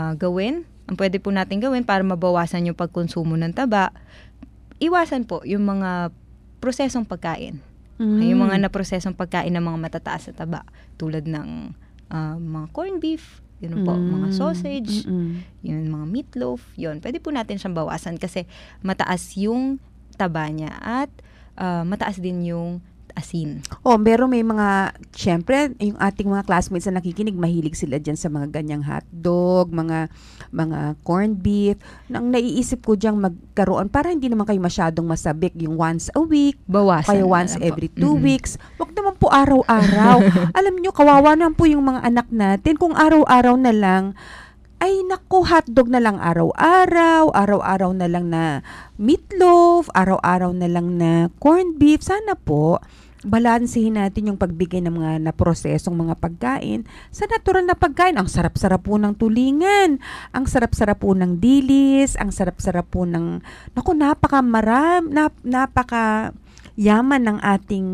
gawin para mabawasan yung pagkonsumo ng taba, iwasan po yung mga prosesong pagkain. Yung mga naprosesong pagkain ng mga matataas na taba. Tulad ng mga corned beef, yun po, mga sausage, yun, mga meatloaf, yun. Pwede po natin siyang bawasan kasi mataas yung taba niya at mataas din yung asin. May mga, syempre, yung ating mga classmates na nakikinig, mahilig sila dyan sa mga ganyang hotdog, mga corned beef. Nang naiisip ko diyang magkaroon, para hindi naman kayo masyadong masabik, yung once a week, bawasan kaya once every 2 weeks. Huwag naman po araw-araw. Alam nyo, kawawa naman po yung mga anak natin. Kung araw-araw na lang, ay naku, hotdog na lang araw-araw na lang na meatloaf, araw-araw na lang na corned beef. Sana po, balansehin natin yung pagbigay ng mga naprosesong mga pagkain sa natural na pagkain. Ang sarap-sarap po ng tulingan, ang sarap-sarap po ng dilis, ang sarap-sarap po ng, napaka yaman ng ating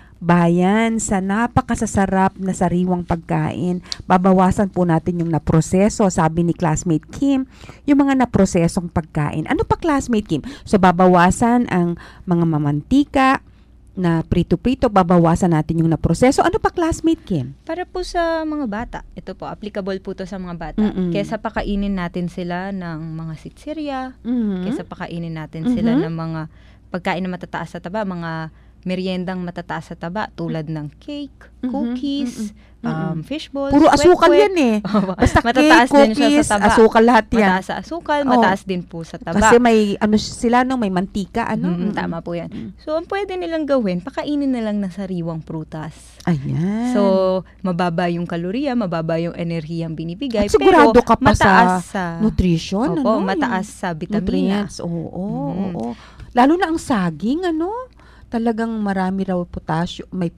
bayan sa napakasasarap na sariwang pagkain. Babawasan po natin yung naproseso, sabi ni classmate Kim, yung mga naprosesong pagkain. Ano pa, classmate Kim? So, babawasan ang mga mamantika, na prito-prito, babawasan natin yung naproseso. Ano pa, classmate Kim? Para po sa mga bata, ito po, applicable po to sa mga bata. Kesa pakainin natin sila ng mga sitsirya, kesa pakainin natin sila ng mga pagkain na matataas sa taba, mga meriendang matataas sa taba, tulad ng cake, cookies, fishballs, puro asukal yan eh. Basta matataas cake, din siya cookies, sa taba. asukal lahat yan. Mataas sa asukal, mataas din po sa taba. Kasi may, may mantika, tama po yan. So, ang pwede nilang gawin, pakainin na lang ng sariwang prutas. Ayan. So, mababa yung kaloriya, mababa yung enerhiyang binibigay. At sigurado pero ka pa mataas sa nutrition. Mataas sa vitamina. Nutrients, oo. Lalo na ang saging, talagang marami raw potassium, may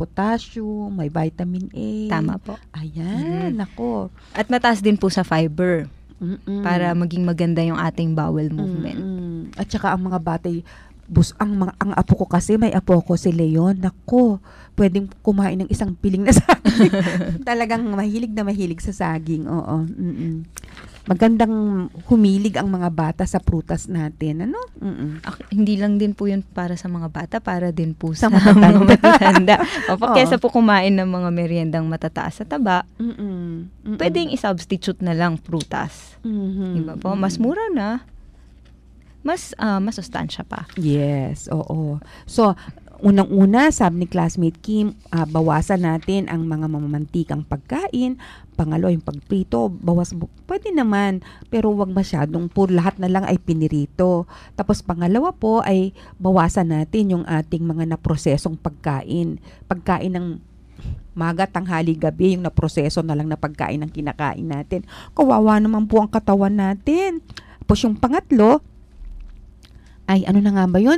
vitamin A. Tama po. Ayan, nako. At mataas din po sa fiber. Para maging maganda yung ating bowel movement. At saka ang mga bata, ang apo ko kasi, may apo ko si Leon, nako, pwedeng kumain ng isang piling na saging. Talagang mahilig sa saging, oo. Magandang humilig ang mga bata sa prutas natin, Hindi lang din po yun para sa mga bata, para din po sa mga matatanda. Kesa po kumain ng mga meriendang matataas sa taba, pwedeng i-substitute na lang prutas. Diba po? Mas mura na, mas sustansya pa. Yes, oo. So, unang-una, sabi ni classmate Kim, bawasan natin ang mga mamamantikang pagkain. Pangalawa, yung pagprito, pwede naman, pero wag masyadong lahat na lang ay pinirito. Tapos pangalawa po ay bawasan natin yung ating mga naprosesong pagkain. Pagkain ng maga, tanghali, gabi, yung naproseso na lang na pagkain ng kinakain natin. Kawawa naman po ang katawan natin. Tapos yung pangatlo, ay ano na nga ba yun?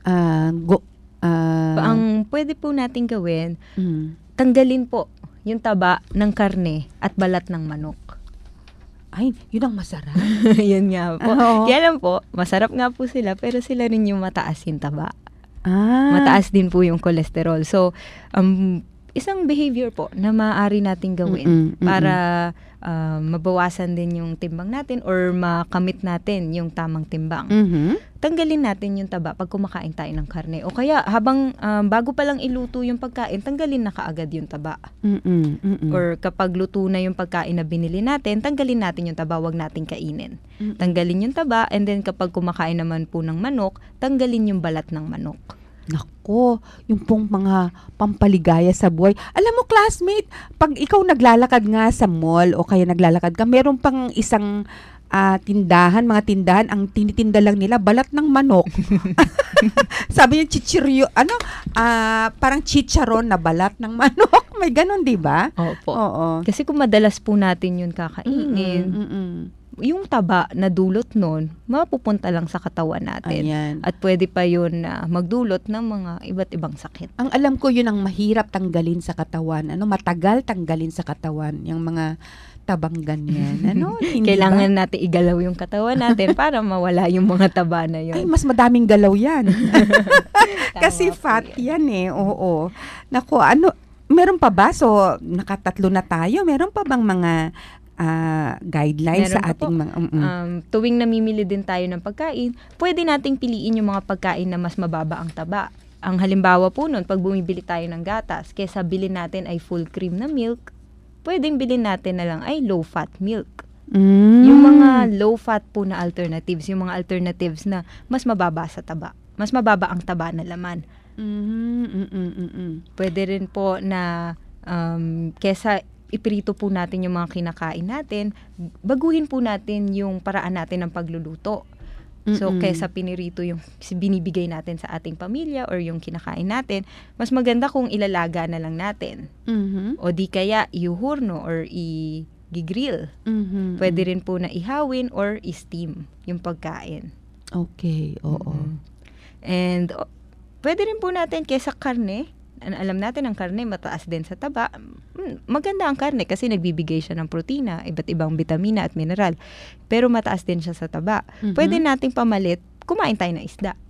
Ang pwede po natin gawin, tanggalin po yung taba ng karne at balat ng manok. Ay, yun ang masarap. Yun nga po. Kaya lang po, masarap nga po sila, pero sila rin yung mataas yung taba. Mataas din po yung cholesterol. So, isang behavior po na maaari nating gawin para mabawasan din yung timbang natin or makamit natin yung tamang timbang. Tanggalin natin yung taba pag kumakain tayo ng karne. O kaya habang bago pa lang iluto yung pagkain, tanggalin na kaagad yung taba. Or kapag luto na yung pagkain na binili natin, tanggalin natin yung taba, wag nating kainin. Tanggalin yung taba, and then kapag kumakain naman po ng manok, tanggalin yung balat ng manok. Nako, yung pong mga pampaligaya sa buhay. Alam mo, classmate, pag ikaw naglalakad nga sa mall o kaya naglalakad ka, meron pang isang mga tindahan, ang tinitinda lang nila, balat ng manok. Sabi niya, chichiryo, parang chicharon na balat ng manok. May ganon, di ba? Opo. Oo. Kasi kung madalas po natin yun kakainin, yung taba na dulot nun, mapupunta lang sa katawan natin. Ayan. At pwede pa yun na magdulot ng mga iba't ibang sakit. Ang alam ko yun ang mahirap tanggalin sa katawan. Matagal tanggalin sa katawan. Yung mga tabang ganyan. Kailangan natin igalaw yung katawan natin para mawala yung mga taba na yun. Ay, mas madaming galaw yan. Kasi fat yan eh. Oo. Naku, meron pa ba? So, nakatatlo na tayo. Meron pa bang mga guidelines meron sa ating mga... tuwing namimili din tayo ng pagkain, pwede nating piliin yung mga pagkain na mas mababa ang taba. Ang halimbawa po nun, pag bumibili tayo ng gatas, kesa bilhin natin ay full cream na milk, pwedeng bilhin natin na lang ay low-fat milk. Yung mga low-fat po na alternatives, yung mga alternatives na mas mababa sa taba. Mas mababa ang taba na laman. Pwede rin po na kesa iprito po natin yung mga kinakain natin, baguhin po natin yung paraan natin ng pagluluto. So, kesa pinirito yung binibigay natin sa ating pamilya or yung kinakain natin, mas maganda kung ilalaga na lang natin. O di kaya iuhurno or i-grill. Pwede rin po na ihawin or i-steam yung pagkain. Okay, oo. And pwede rin po natin kesa karne, alam natin ang karne mataas din sa taba. Maganda ang karne kasi nagbibigay siya ng protina, iba't ibang vitamina at mineral. Pero mataas din siya sa taba. Pwede nating pamalit, kumain tayo ng isda.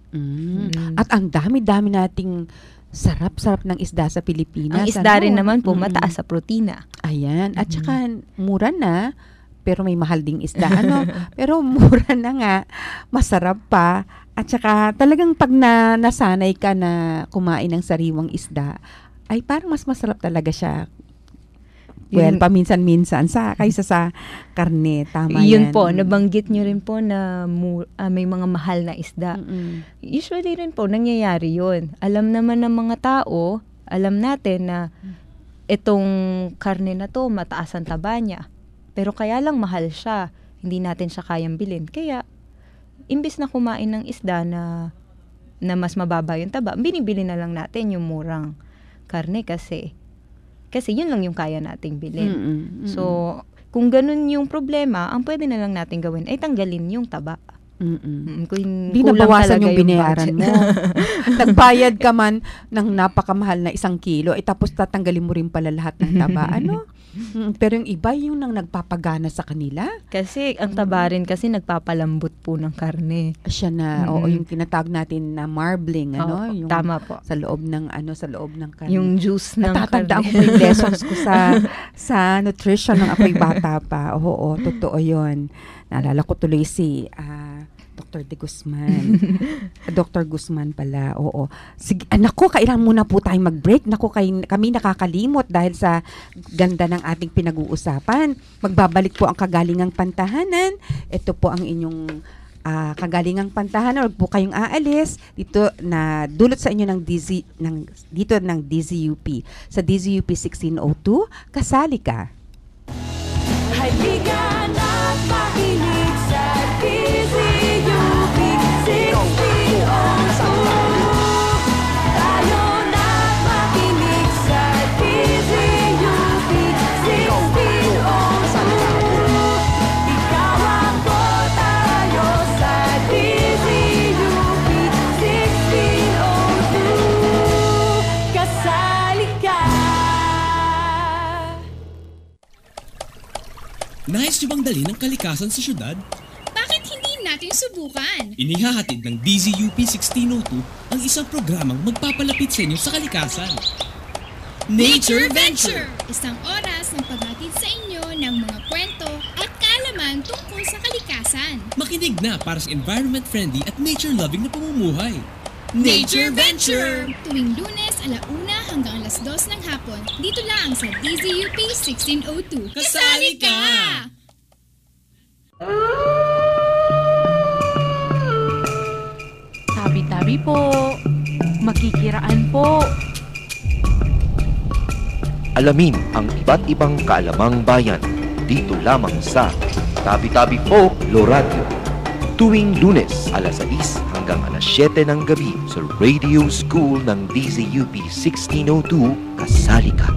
At ang dami-dami nating sarap-sarap ng isda sa Pilipinas. Ang isda rin naman po mataas sa protina. Ayan. At saka mura na, pero may mahal ding isda. Pero mura na nga, masarap pa. At saka talagang pag nasanay ka na kumain ng sariwang isda, ay parang mas masarap talaga siya. Well, paminsan-minsan kaysa sa karne. Tama yan. Yun po, nabanggit nyo rin po na may mga mahal na isda. Usually rin po, nangyayari yun. Alam naman ng mga tao, alam natin na itong karne na to, mataas ang taba niya. Pero kaya lang mahal siya. Hindi natin siya kayang bilhin. Kaya, imbis na kumain ng isda na mas mababa yung taba, binibili na lang natin yung murang karne kasi yun lang yung kaya nating bilhin. So, kung ganun yung problema, ang pwede na lang natin gawin ay tanggalin yung taba. Hindi nabawasan yung binayaran mo. Nagbayad ka man ng napakamahal na 1 kilo, tapos tatanggalin mo rin pala lahat ng taba. Pero yung iba yung nang nagpapagana sa kanila. Kasi ang taba rin kasi nagpapalambot po ng karne. Siya na, oo, yung tinatawag natin na marbling, yung tama po. Sa loob ng karne. Yung juice ng karne. Natatandaan ko po yung lessons ko sa nutrition nung ako'y bata pa. Oo, totoo yun. Naalala ko tuloy si Dr. De Guzman. Dr. Guzman pala, oo. Sige, nako, kailangan muna po tayong mag-break. Nako, kami nakakalimot dahil sa ganda ng ating pinag-uusapan. Magbabalik po ang Kagalingang Pantahanan. Ito po ang inyong Kagalingang Pantahanan. Huwag po kayong aalis. Dito na dulot sa inyo dito ng DZUP. Sa DZUP 1602, kasali ka. Halika na't makinig sa DZUP 1602. Tayo na't makinig sa DZUP 1602. Ikaw ako, tayo sa DZUP 1602. Kasali ka. Nais nyo bang dalhin ang kalikasan sa syudad? Bakit hindi natin subukan? Inihahatid ng DZUP 1602 ang isang programang magpapalapit sa inyo sa kalikasan. Nature Venture! Isang oras ng paghatid sa inyo ng mga kwento at kaalaman tungkol sa kalikasan. Makinig na para sa environment-friendly at nature-loving na pamumuhay. Nature Venture! Tuwing Lunes, 1:00 hanggang 2:00 ng hapon, dito lang sa DZUP 1602. Kasali ka! Tabi-tabi po. Makikiraan po. Alamin ang iba't ibang kaalamang bayan dito lamang sa Tabi-Tabi Folklore Radio. Tuwing Lunes, 6:00 hanggang 7:00 ng gabi sa Radio School ng DZUP 1602, kasali ka.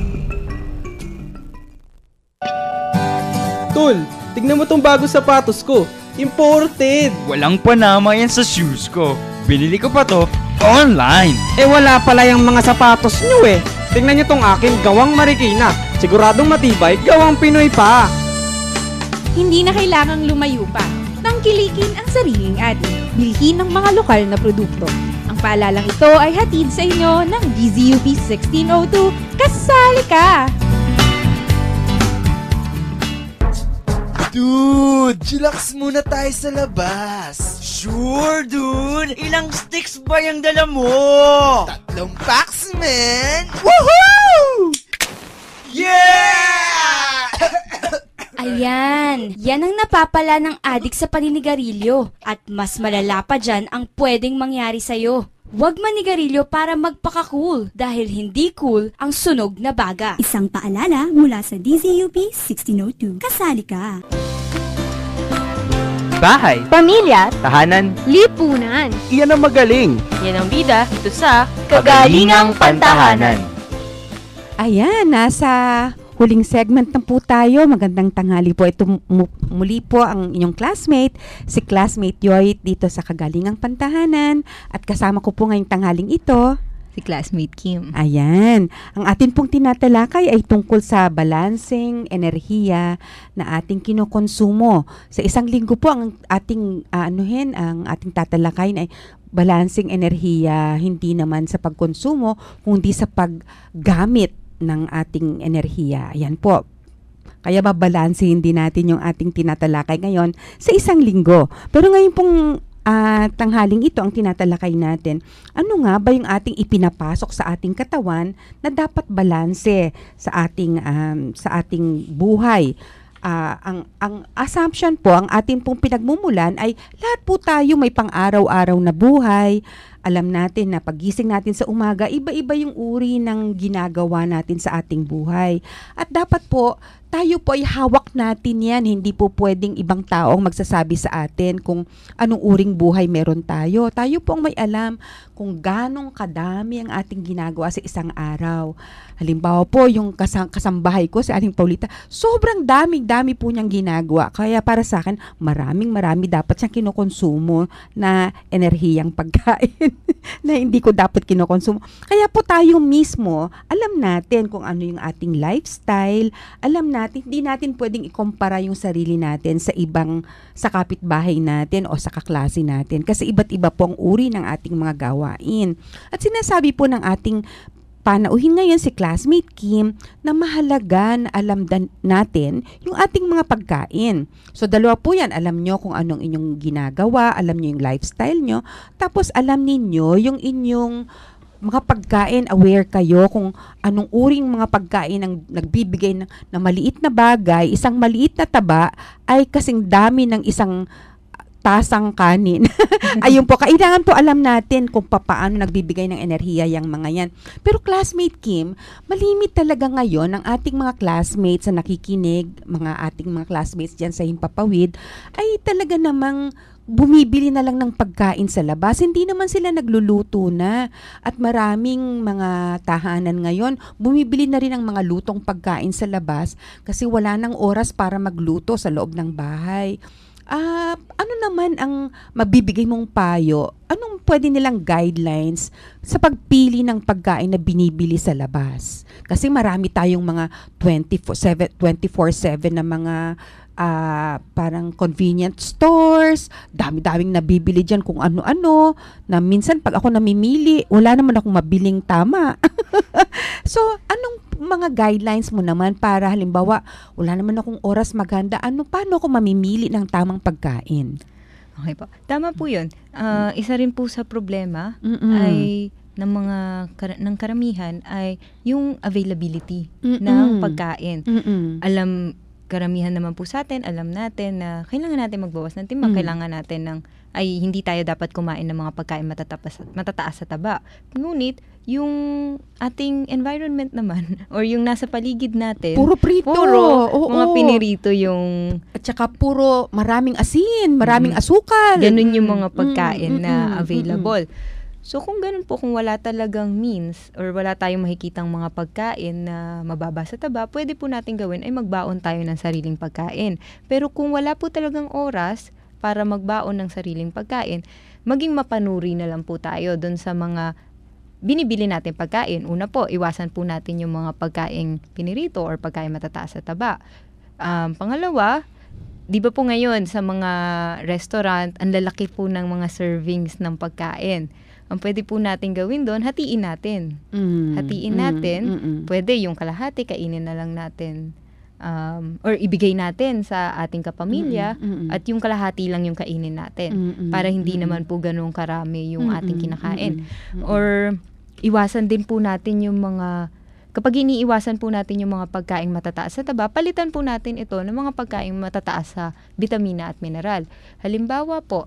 Tol, tignan mo tong bago sapatos ko. Imported! Walang panama yan sa shoes ko. Binili ko pa to online. Wala pala yung mga sapatos nyo eh. Tingnan nyo tong akin, gawang Marikina. Siguradong matibay, gawang Pinoy pa. Hindi na kailangang lumayo pa. Tangkilikin ang sariling atin. Bilhin ng mga lokal na produkto. Ang paalalang ito ay hatid sa inyo ng DZUP 1602. Kasali ka! Dude, chillax muna tayo sa labas. Sure, dude! Ilang sticks ba yung dala mo? 3 packs, man! Woohoo! Yeah! Ayan, yan ang napapala ng adik sa paninigarilyo. At mas malala pa dyan ang pwedeng mangyari sa'yo. Huwag manigarilyo para magpaka-cool dahil hindi cool ang sunog na baga. Isang paalala mula sa DZUP 1602. Kasali ka! Bahay, Pamilya, tahanan, lipunan. Iyan ang magaling. yan ang bida dito sa Kagalingang Pantahanan. Ayan, nasa huling segment na po tayo. Magandang tanghali po. Ito muli po ang inyong classmate, si classmate Yoit dito sa Kagalingang Pantahanan. At kasama ko po ngayong tanghaling ito, si classmate Kim. Ayan. Ang atin pong tinatalakay ay tungkol sa balancing enerhiya na ating kinokonsumo. Sa isang linggo po ang ating ang ating tatalakayin ay balancing enerhiya, hindi naman sa pagkonsumo, kundi sa paggamit ng ating enerhiya. Ayan po. Kaya babalansehin din natin yung ating tinatalakay ngayon sa isang linggo. Pero ngayon pong tanghaling ito ang tinatalakay natin. Ano nga ba yung ating ipinapasok sa ating katawan na dapat balanse sa ating buhay? Ang assumption po, ang ating pong pinagmumulan ay lahat po tayo may pang-araw-araw na buhay. Alam natin na pagising natin sa umaga, iba-iba yung uri ng ginagawa natin sa ating buhay. At dapat po, tayo po ay hawak natin yan. Hindi po pwedeng ibang taong magsasabi sa atin kung anong uring buhay meron tayo. Tayo po ang may alam kung ganong kadami ang ating ginagawa sa isang araw. Halimbawa po, yung kasambahay ko, si Aling Paulita, sobrang dami po niyang ginagawa. Kaya para sa akin, marami dapat siyang kinokonsumo na enerhiyang pagkain na hindi ko dapat kinokonsumo. Kaya po tayo mismo, alam natin kung ano yung ating lifestyle, alam natin, hindi natin pwedeng ikumpara yung sarili natin sa kapitbahay natin o sa kaklase natin. Kasi iba't iba po ang uri ng ating mga gawain. At sinasabi po ng ating panauhin ngayon si classmate Kim na mahalaga na alam natin yung ating mga pagkain. So dalawa po yan, alam nyo kung anong inyong ginagawa, alam nyo yung lifestyle nyo, tapos alam ninyo yung inyong mga pagkain, aware kayo kung anong uring mga pagkain ang nagbibigay na maliit na bagay, isang maliit na taba ay kasing dami ng isang tasang kanin. Ayun po, kailangan po alam natin kung paano nagbibigay ng enerhiya yung mga yan. Pero classmate Kim, malimit talaga ngayon ang ating mga classmates na nakikinig, ating mga classmates dyan sa Himpapawid, ay talaga namang bumibili na lang ng pagkain sa labas. Hindi naman sila nagluluto na. At maraming mga tahanan ngayon, bumibili na rin ng mga lutong pagkain sa labas kasi wala nang oras para magluto sa loob ng bahay. Ano naman ang mabibigay mong payo? Anong pwede nilang guidelines sa pagpili ng pagkain na binibili sa labas? Kasi marami tayong mga 24/7 na mga parang convenient stores, dami-daming nabibili dyan kung ano-ano, na minsan pag ako namimili, wala naman akong mabiling tama. So, anong mga guidelines mo naman para halimbawa, wala naman akong oras maganda, paano ako mamimili ng tamang pagkain? Okay po. Tama po yun. Isa rin po sa problema ay ng karamihan ay yung availability ng pagkain. Karamihan naman po sa atin, alam natin na kailangan natin magbawas ng timbang, kailangan natin hindi tayo dapat kumain ng mga pagkain matataas sa taba. Ngunit, yung ating environment naman, or yung nasa paligid natin, puro prito. Mga pinirito yung... At saka puro maraming asin, maraming asukal. Ganun yung mga pagkain na available. So kung ganun po, kung wala talagang means or wala tayong makikitang mga pagkain na mababa sa taba, pwede po natin gawin ay magbaon tayo ng sariling pagkain. Pero kung wala po talagang oras para magbaon ng sariling pagkain, maging mapanuri na lang po tayo doon sa mga binibili natin pagkain. Una po, iwasan po natin yung mga pagkain pinirito or pagkain matataas sa taba. Pangalawa, di ba po ngayon sa mga restaurant, ang lalaki po ng mga servings ng pagkain. Ang pwede po natin gawin doon, hatiin natin. Pwede yung kalahati, kainin na lang natin. Or ibigay natin sa ating kapamilya at yung kalahati lang yung kainin natin. Para hindi naman po ganun karami yung ating kinakain. Or iwasan din po natin yung mga... Kapag iniiwasan po natin yung mga pagkaing matataas sa taba, palitan po natin ito ng mga pagkaing matataas sa vitamina at mineral. Halimbawa po,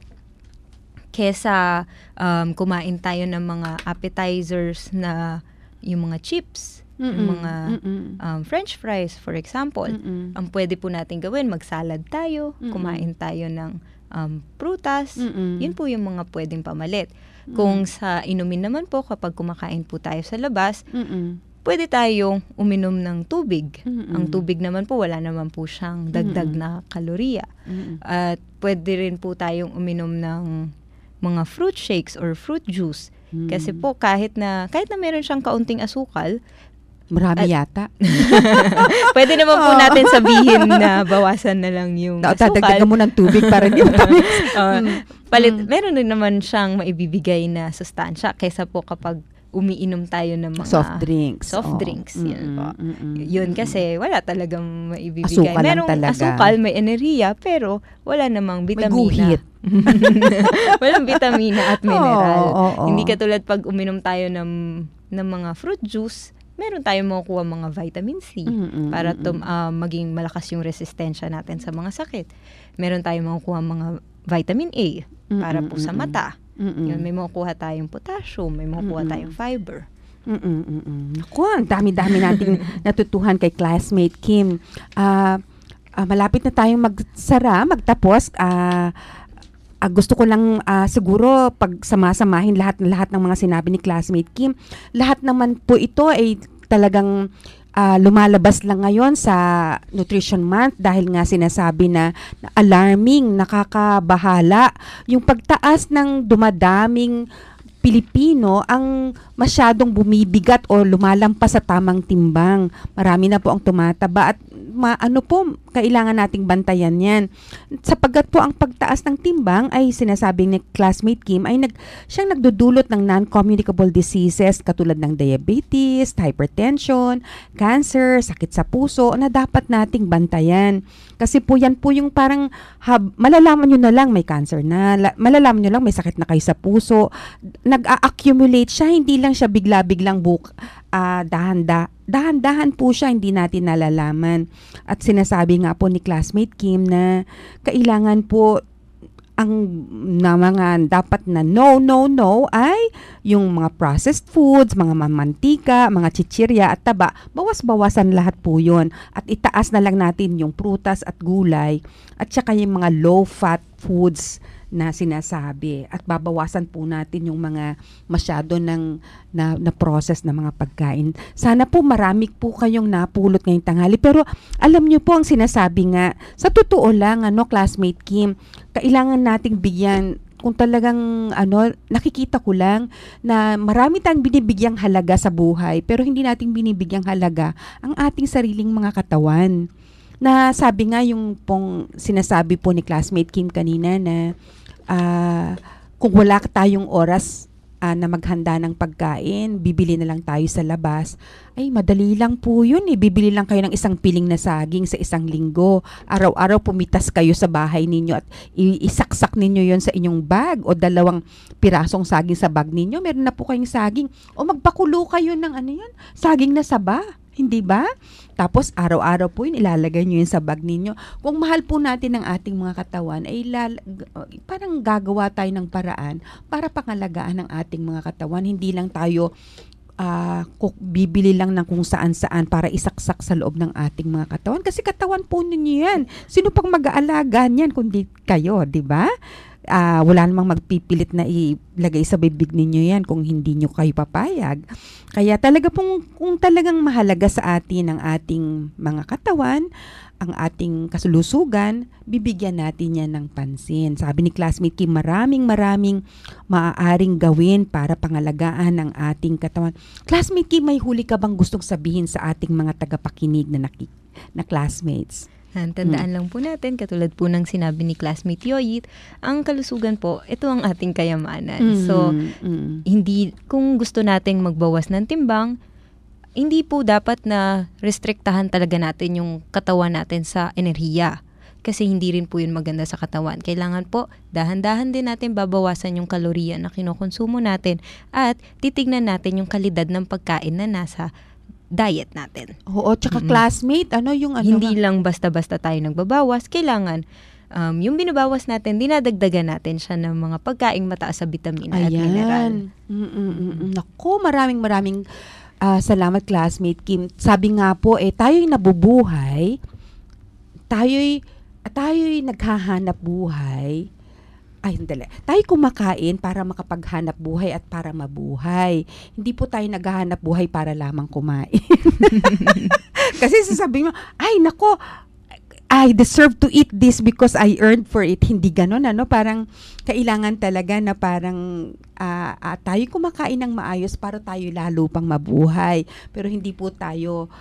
kesa kumain tayo ng mga appetizers na yung mga chips, yung mga french fries, for example, ang pwede po natin gawin, magsalad tayo, kumain tayo ng prutas, yun po yung mga pwedeng pamalit. Kung sa inumin naman po, kapag kumakain po tayo sa labas, pwede tayong uminom ng tubig. Ang tubig naman po, wala naman po siyang dagdag na kalorya. At pwede rin po tayong uminom ng mga fruit shakes or fruit juice. Kasi po, kahit na meron siyang kaunting asukal, marami yata. Pwede naman po natin sabihin na bawasan na lang yung asukal. Dadagdagan mo ng tubig para hindi matamis. Meron din naman siyang maibibigay na sustansya kaysa po kapag umiinom tayo ng mga soft drinks. Yun po. Yun kasi wala talagang maibibigay. Asukal merong lang talaga. Asukal, may enerhiya, pero wala namang vitamina. May guhit. Walang vitamina at mineral. Hindi katulad pag uminom tayo ng mga fruit juice, meron tayong makukuha mga vitamin C para maging malakas yung resistensya natin sa mga sakit. Meron tayong makukuha mga vitamin A para po sa mata. Yun, may makukuha tayong potassium, may makukuha tayong fiber. Naku, ang dami-dami nating natutuhan kay classmate Kim. Malapit na tayong magtapos. Gusto ko lang siguro pag samasamahin lahat ng mga sinabi ni classmate Kim. Lahat naman po ito ay talagang lumalabas lang ngayon sa Nutrition Month dahil nga sinasabi na alarming, nakakabahala yung pagtaas ng dumadaming Pilipino ang masyadong bumibigat o lumalampas sa tamang timbang. Marami na po ang tumataba at kailangan nating bantayan yan. Sapagkat po ang pagtaas ng timbang ay sinasabi ni classmate Kim ay siyang nagdudulot ng non-communicable diseases katulad ng diabetes, hypertension, cancer, sakit sa puso na dapat nating bantayan. Kasi po yan po yung parang malalaman nyo na lang may cancer na, malalaman nyo lang may sakit na kayo sa puso. Nag-accumulate siya, hindi lang siya bigla-biglang dahan-dahan po siya, hindi natin nalalaman. At sinasabi nga po ni classmate Kim na kailangan po na mga dapat na no ay yung mga processed foods, mga mamantika, mga chichirya at taba, bawas-bawasan lahat po yun. At itaas na lang natin yung prutas at gulay at saka yung mga low-fat foods na sinasabi at babawasan po natin yung mga masyado na process na mga pagkain. Sana po marami po kayong napulot ngayong tanghali, pero alam niyo po ang sinasabi nga, sa totoo lang classmate Kim, kailangan nating bigyan kung talagang nakikita ko lang na marami tayong binibigyang halaga sa buhay pero hindi natin binibigyang halaga ang ating sariling mga katawan. na sabi nga yung pong sinasabi po ni classmate Kim kanina na kung wala tayong oras na maghanda ng pagkain, bibili na lang tayo sa labas. Ay, madali lang po yun eh. Bibili lang kayo ng isang piling na saging sa isang linggo. Araw-araw pumitas kayo sa bahay ninyo at isaksak ninyo yon sa inyong bag o 2 pirasong saging sa bag ninyo. Meron na po kayong saging. O magpakulo kayo ng saging na saba. Hindi ba? Tapos araw-araw po yun, ilalagay nyo yun sa bag ninyo. Kung mahal po natin ang ating mga katawan, ay parang gagawa tayo ng paraan para pangalagaan ang ating mga katawan. Hindi lang tayo bibili lang ng kung saan-saan para isaksak sa loob ng ating mga katawan. Kasi katawan po ninyo yan. Sino pang mag-aalaga niyan kundi kayo, di ba? Wala namang magpipilit na ilagay sa bibig ninyo yan kung hindi nyo kayo papayag. Kaya talaga kung talagang mahalaga sa atin ang ating mga katawan, ang ating kasulusugan, bibigyan natin yan ng pansin. Sabi ni classmate Kim, maraming maaaring gawin para pangalagaan ang ating katawan. Classmate Kim, may huli ka bang gustong sabihin sa ating mga tagapakinig na classmates? Tandaan lang po natin, katulad po ng sinabi ni classmate Yoyit, ang kalusugan po, ito ang ating kayamanan. So, hindi, kung gusto nating magbawas ng timbang, hindi po dapat na restriktahan talaga natin yung katawan natin sa enerhiya. Kasi hindi rin po yun maganda sa katawan. Kailangan po, dahan-dahan din natin babawasan yung kalorya na kinokonsumo natin at titignan natin yung kalidad ng pagkain na nasa diet natin. Oo, tsaka classmate, hindi lang basta-basta tayo nagbabawas. Kailangan, yung binabawas natin, dinadagdagan natin siya ng mga pagkaing mataas sa vitamina at mineral. Naku, maraming salamat classmate Kim. Sabi nga po, tayo'y nabubuhay, tayo'y naghahanap buhay. Tayo kumakain para makapaghanap buhay at para mabuhay. Hindi po tayo naghahanap buhay para lamang kumain. Kasi sasabihin mo, ay nako, I deserve to eat this because I earned for it. Hindi ganon, parang kailangan talaga na parang tayo kumakain ng maayos para tayo lalo pang mabuhay. Pero hindi po tayo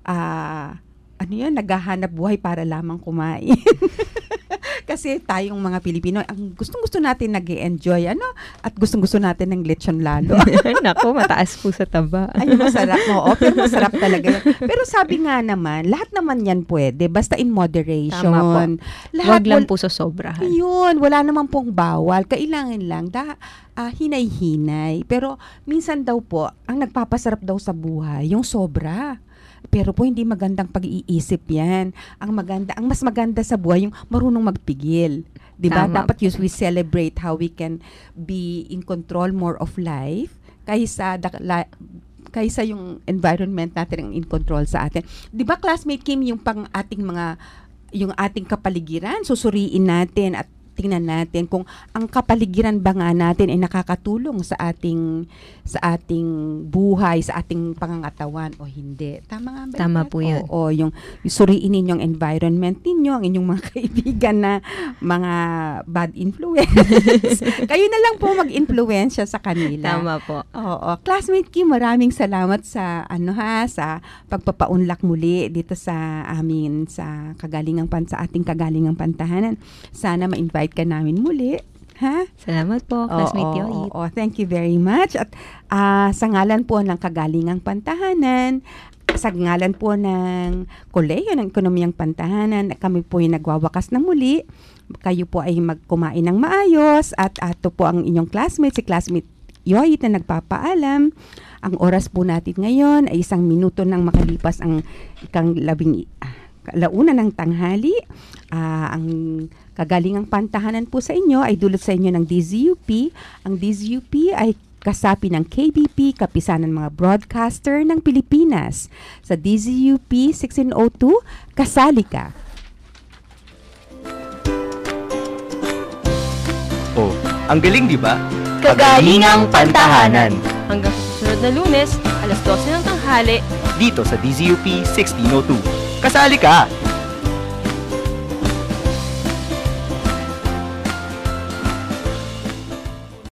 naghahanap buhay para lamang kumain. Kasi tayong mga Pilipino, ang gustong-gusto natin nag-e-enjoy, at gustong-gusto natin ng lechon lalo. Nako, mataas po sa taba. Ay, masarap. Oo, pero masarap talaga. Pero sabi nga naman, lahat naman yan pwede, basta in moderation. Tama po. Wag lang po sa sobrahan. Yun, wala naman pong bawal. Kailangan lang, hinay-hinay. Pero minsan daw po, ang nagpapasarap daw sa buhay, yung sobra. Pero po hindi magandang pag-iisip 'yan. Ang mas maganda sa buhay yung marunong magpigil. 'Di ba? Dapat we celebrate how we can be in control more of life kaysa yung environment natin ang in control sa atin. 'Di ba classmate Kim, yung ating kapaligiran, susuriin natin at tingnan natin kung ang kapaligiran ba nga natin ay nakakatulong sa ating buhay, sa ating pangangatawan o hindi. Tama nga ba? Tama po yan. Oo, yung suriin ninyong environment ninyo, ang inyong mga kaibigan na mga bad influence. Kayo na lang po mag-influensya sa kanila. Tama po. Oo. Classmate Kim, maraming salamat sa sa pagpapaunlak muli dito sa amin sa ating kagalingang pantahanan. Sana ma-invite ka namin muli. Ha? Salamat po, classmate Yoyit. Thank you very much. At sa ngalan po ng Kagalingang Pantahanan, sa ngalan po ng Kolehiyo ng Ekonomiyang Pantahanan, kami po ay nagwawakas na muli. Kayo po ay magkumain ng maayos at ato po ang inyong classmate, si classmate Yoyit na nagpapaalam. Ang oras po natin ngayon ay 1 minuto nang makalipas ang launa ng tanghali. Ang Kagalingang Pantahanan po sa inyo ay dulot sa inyo ng DZUP. Ang DZUP ay kasapi ng KBP, Kapisanan mga Broadcaster ng Pilipinas. Sa DZUP 1602, kasali ka. Oh, ang galing di ba? Kagalingang Pantahanan. Hanggang sa susunod na Lunes, alas 12 ng tanghali, dito sa DZUP 1602. Kasali ka!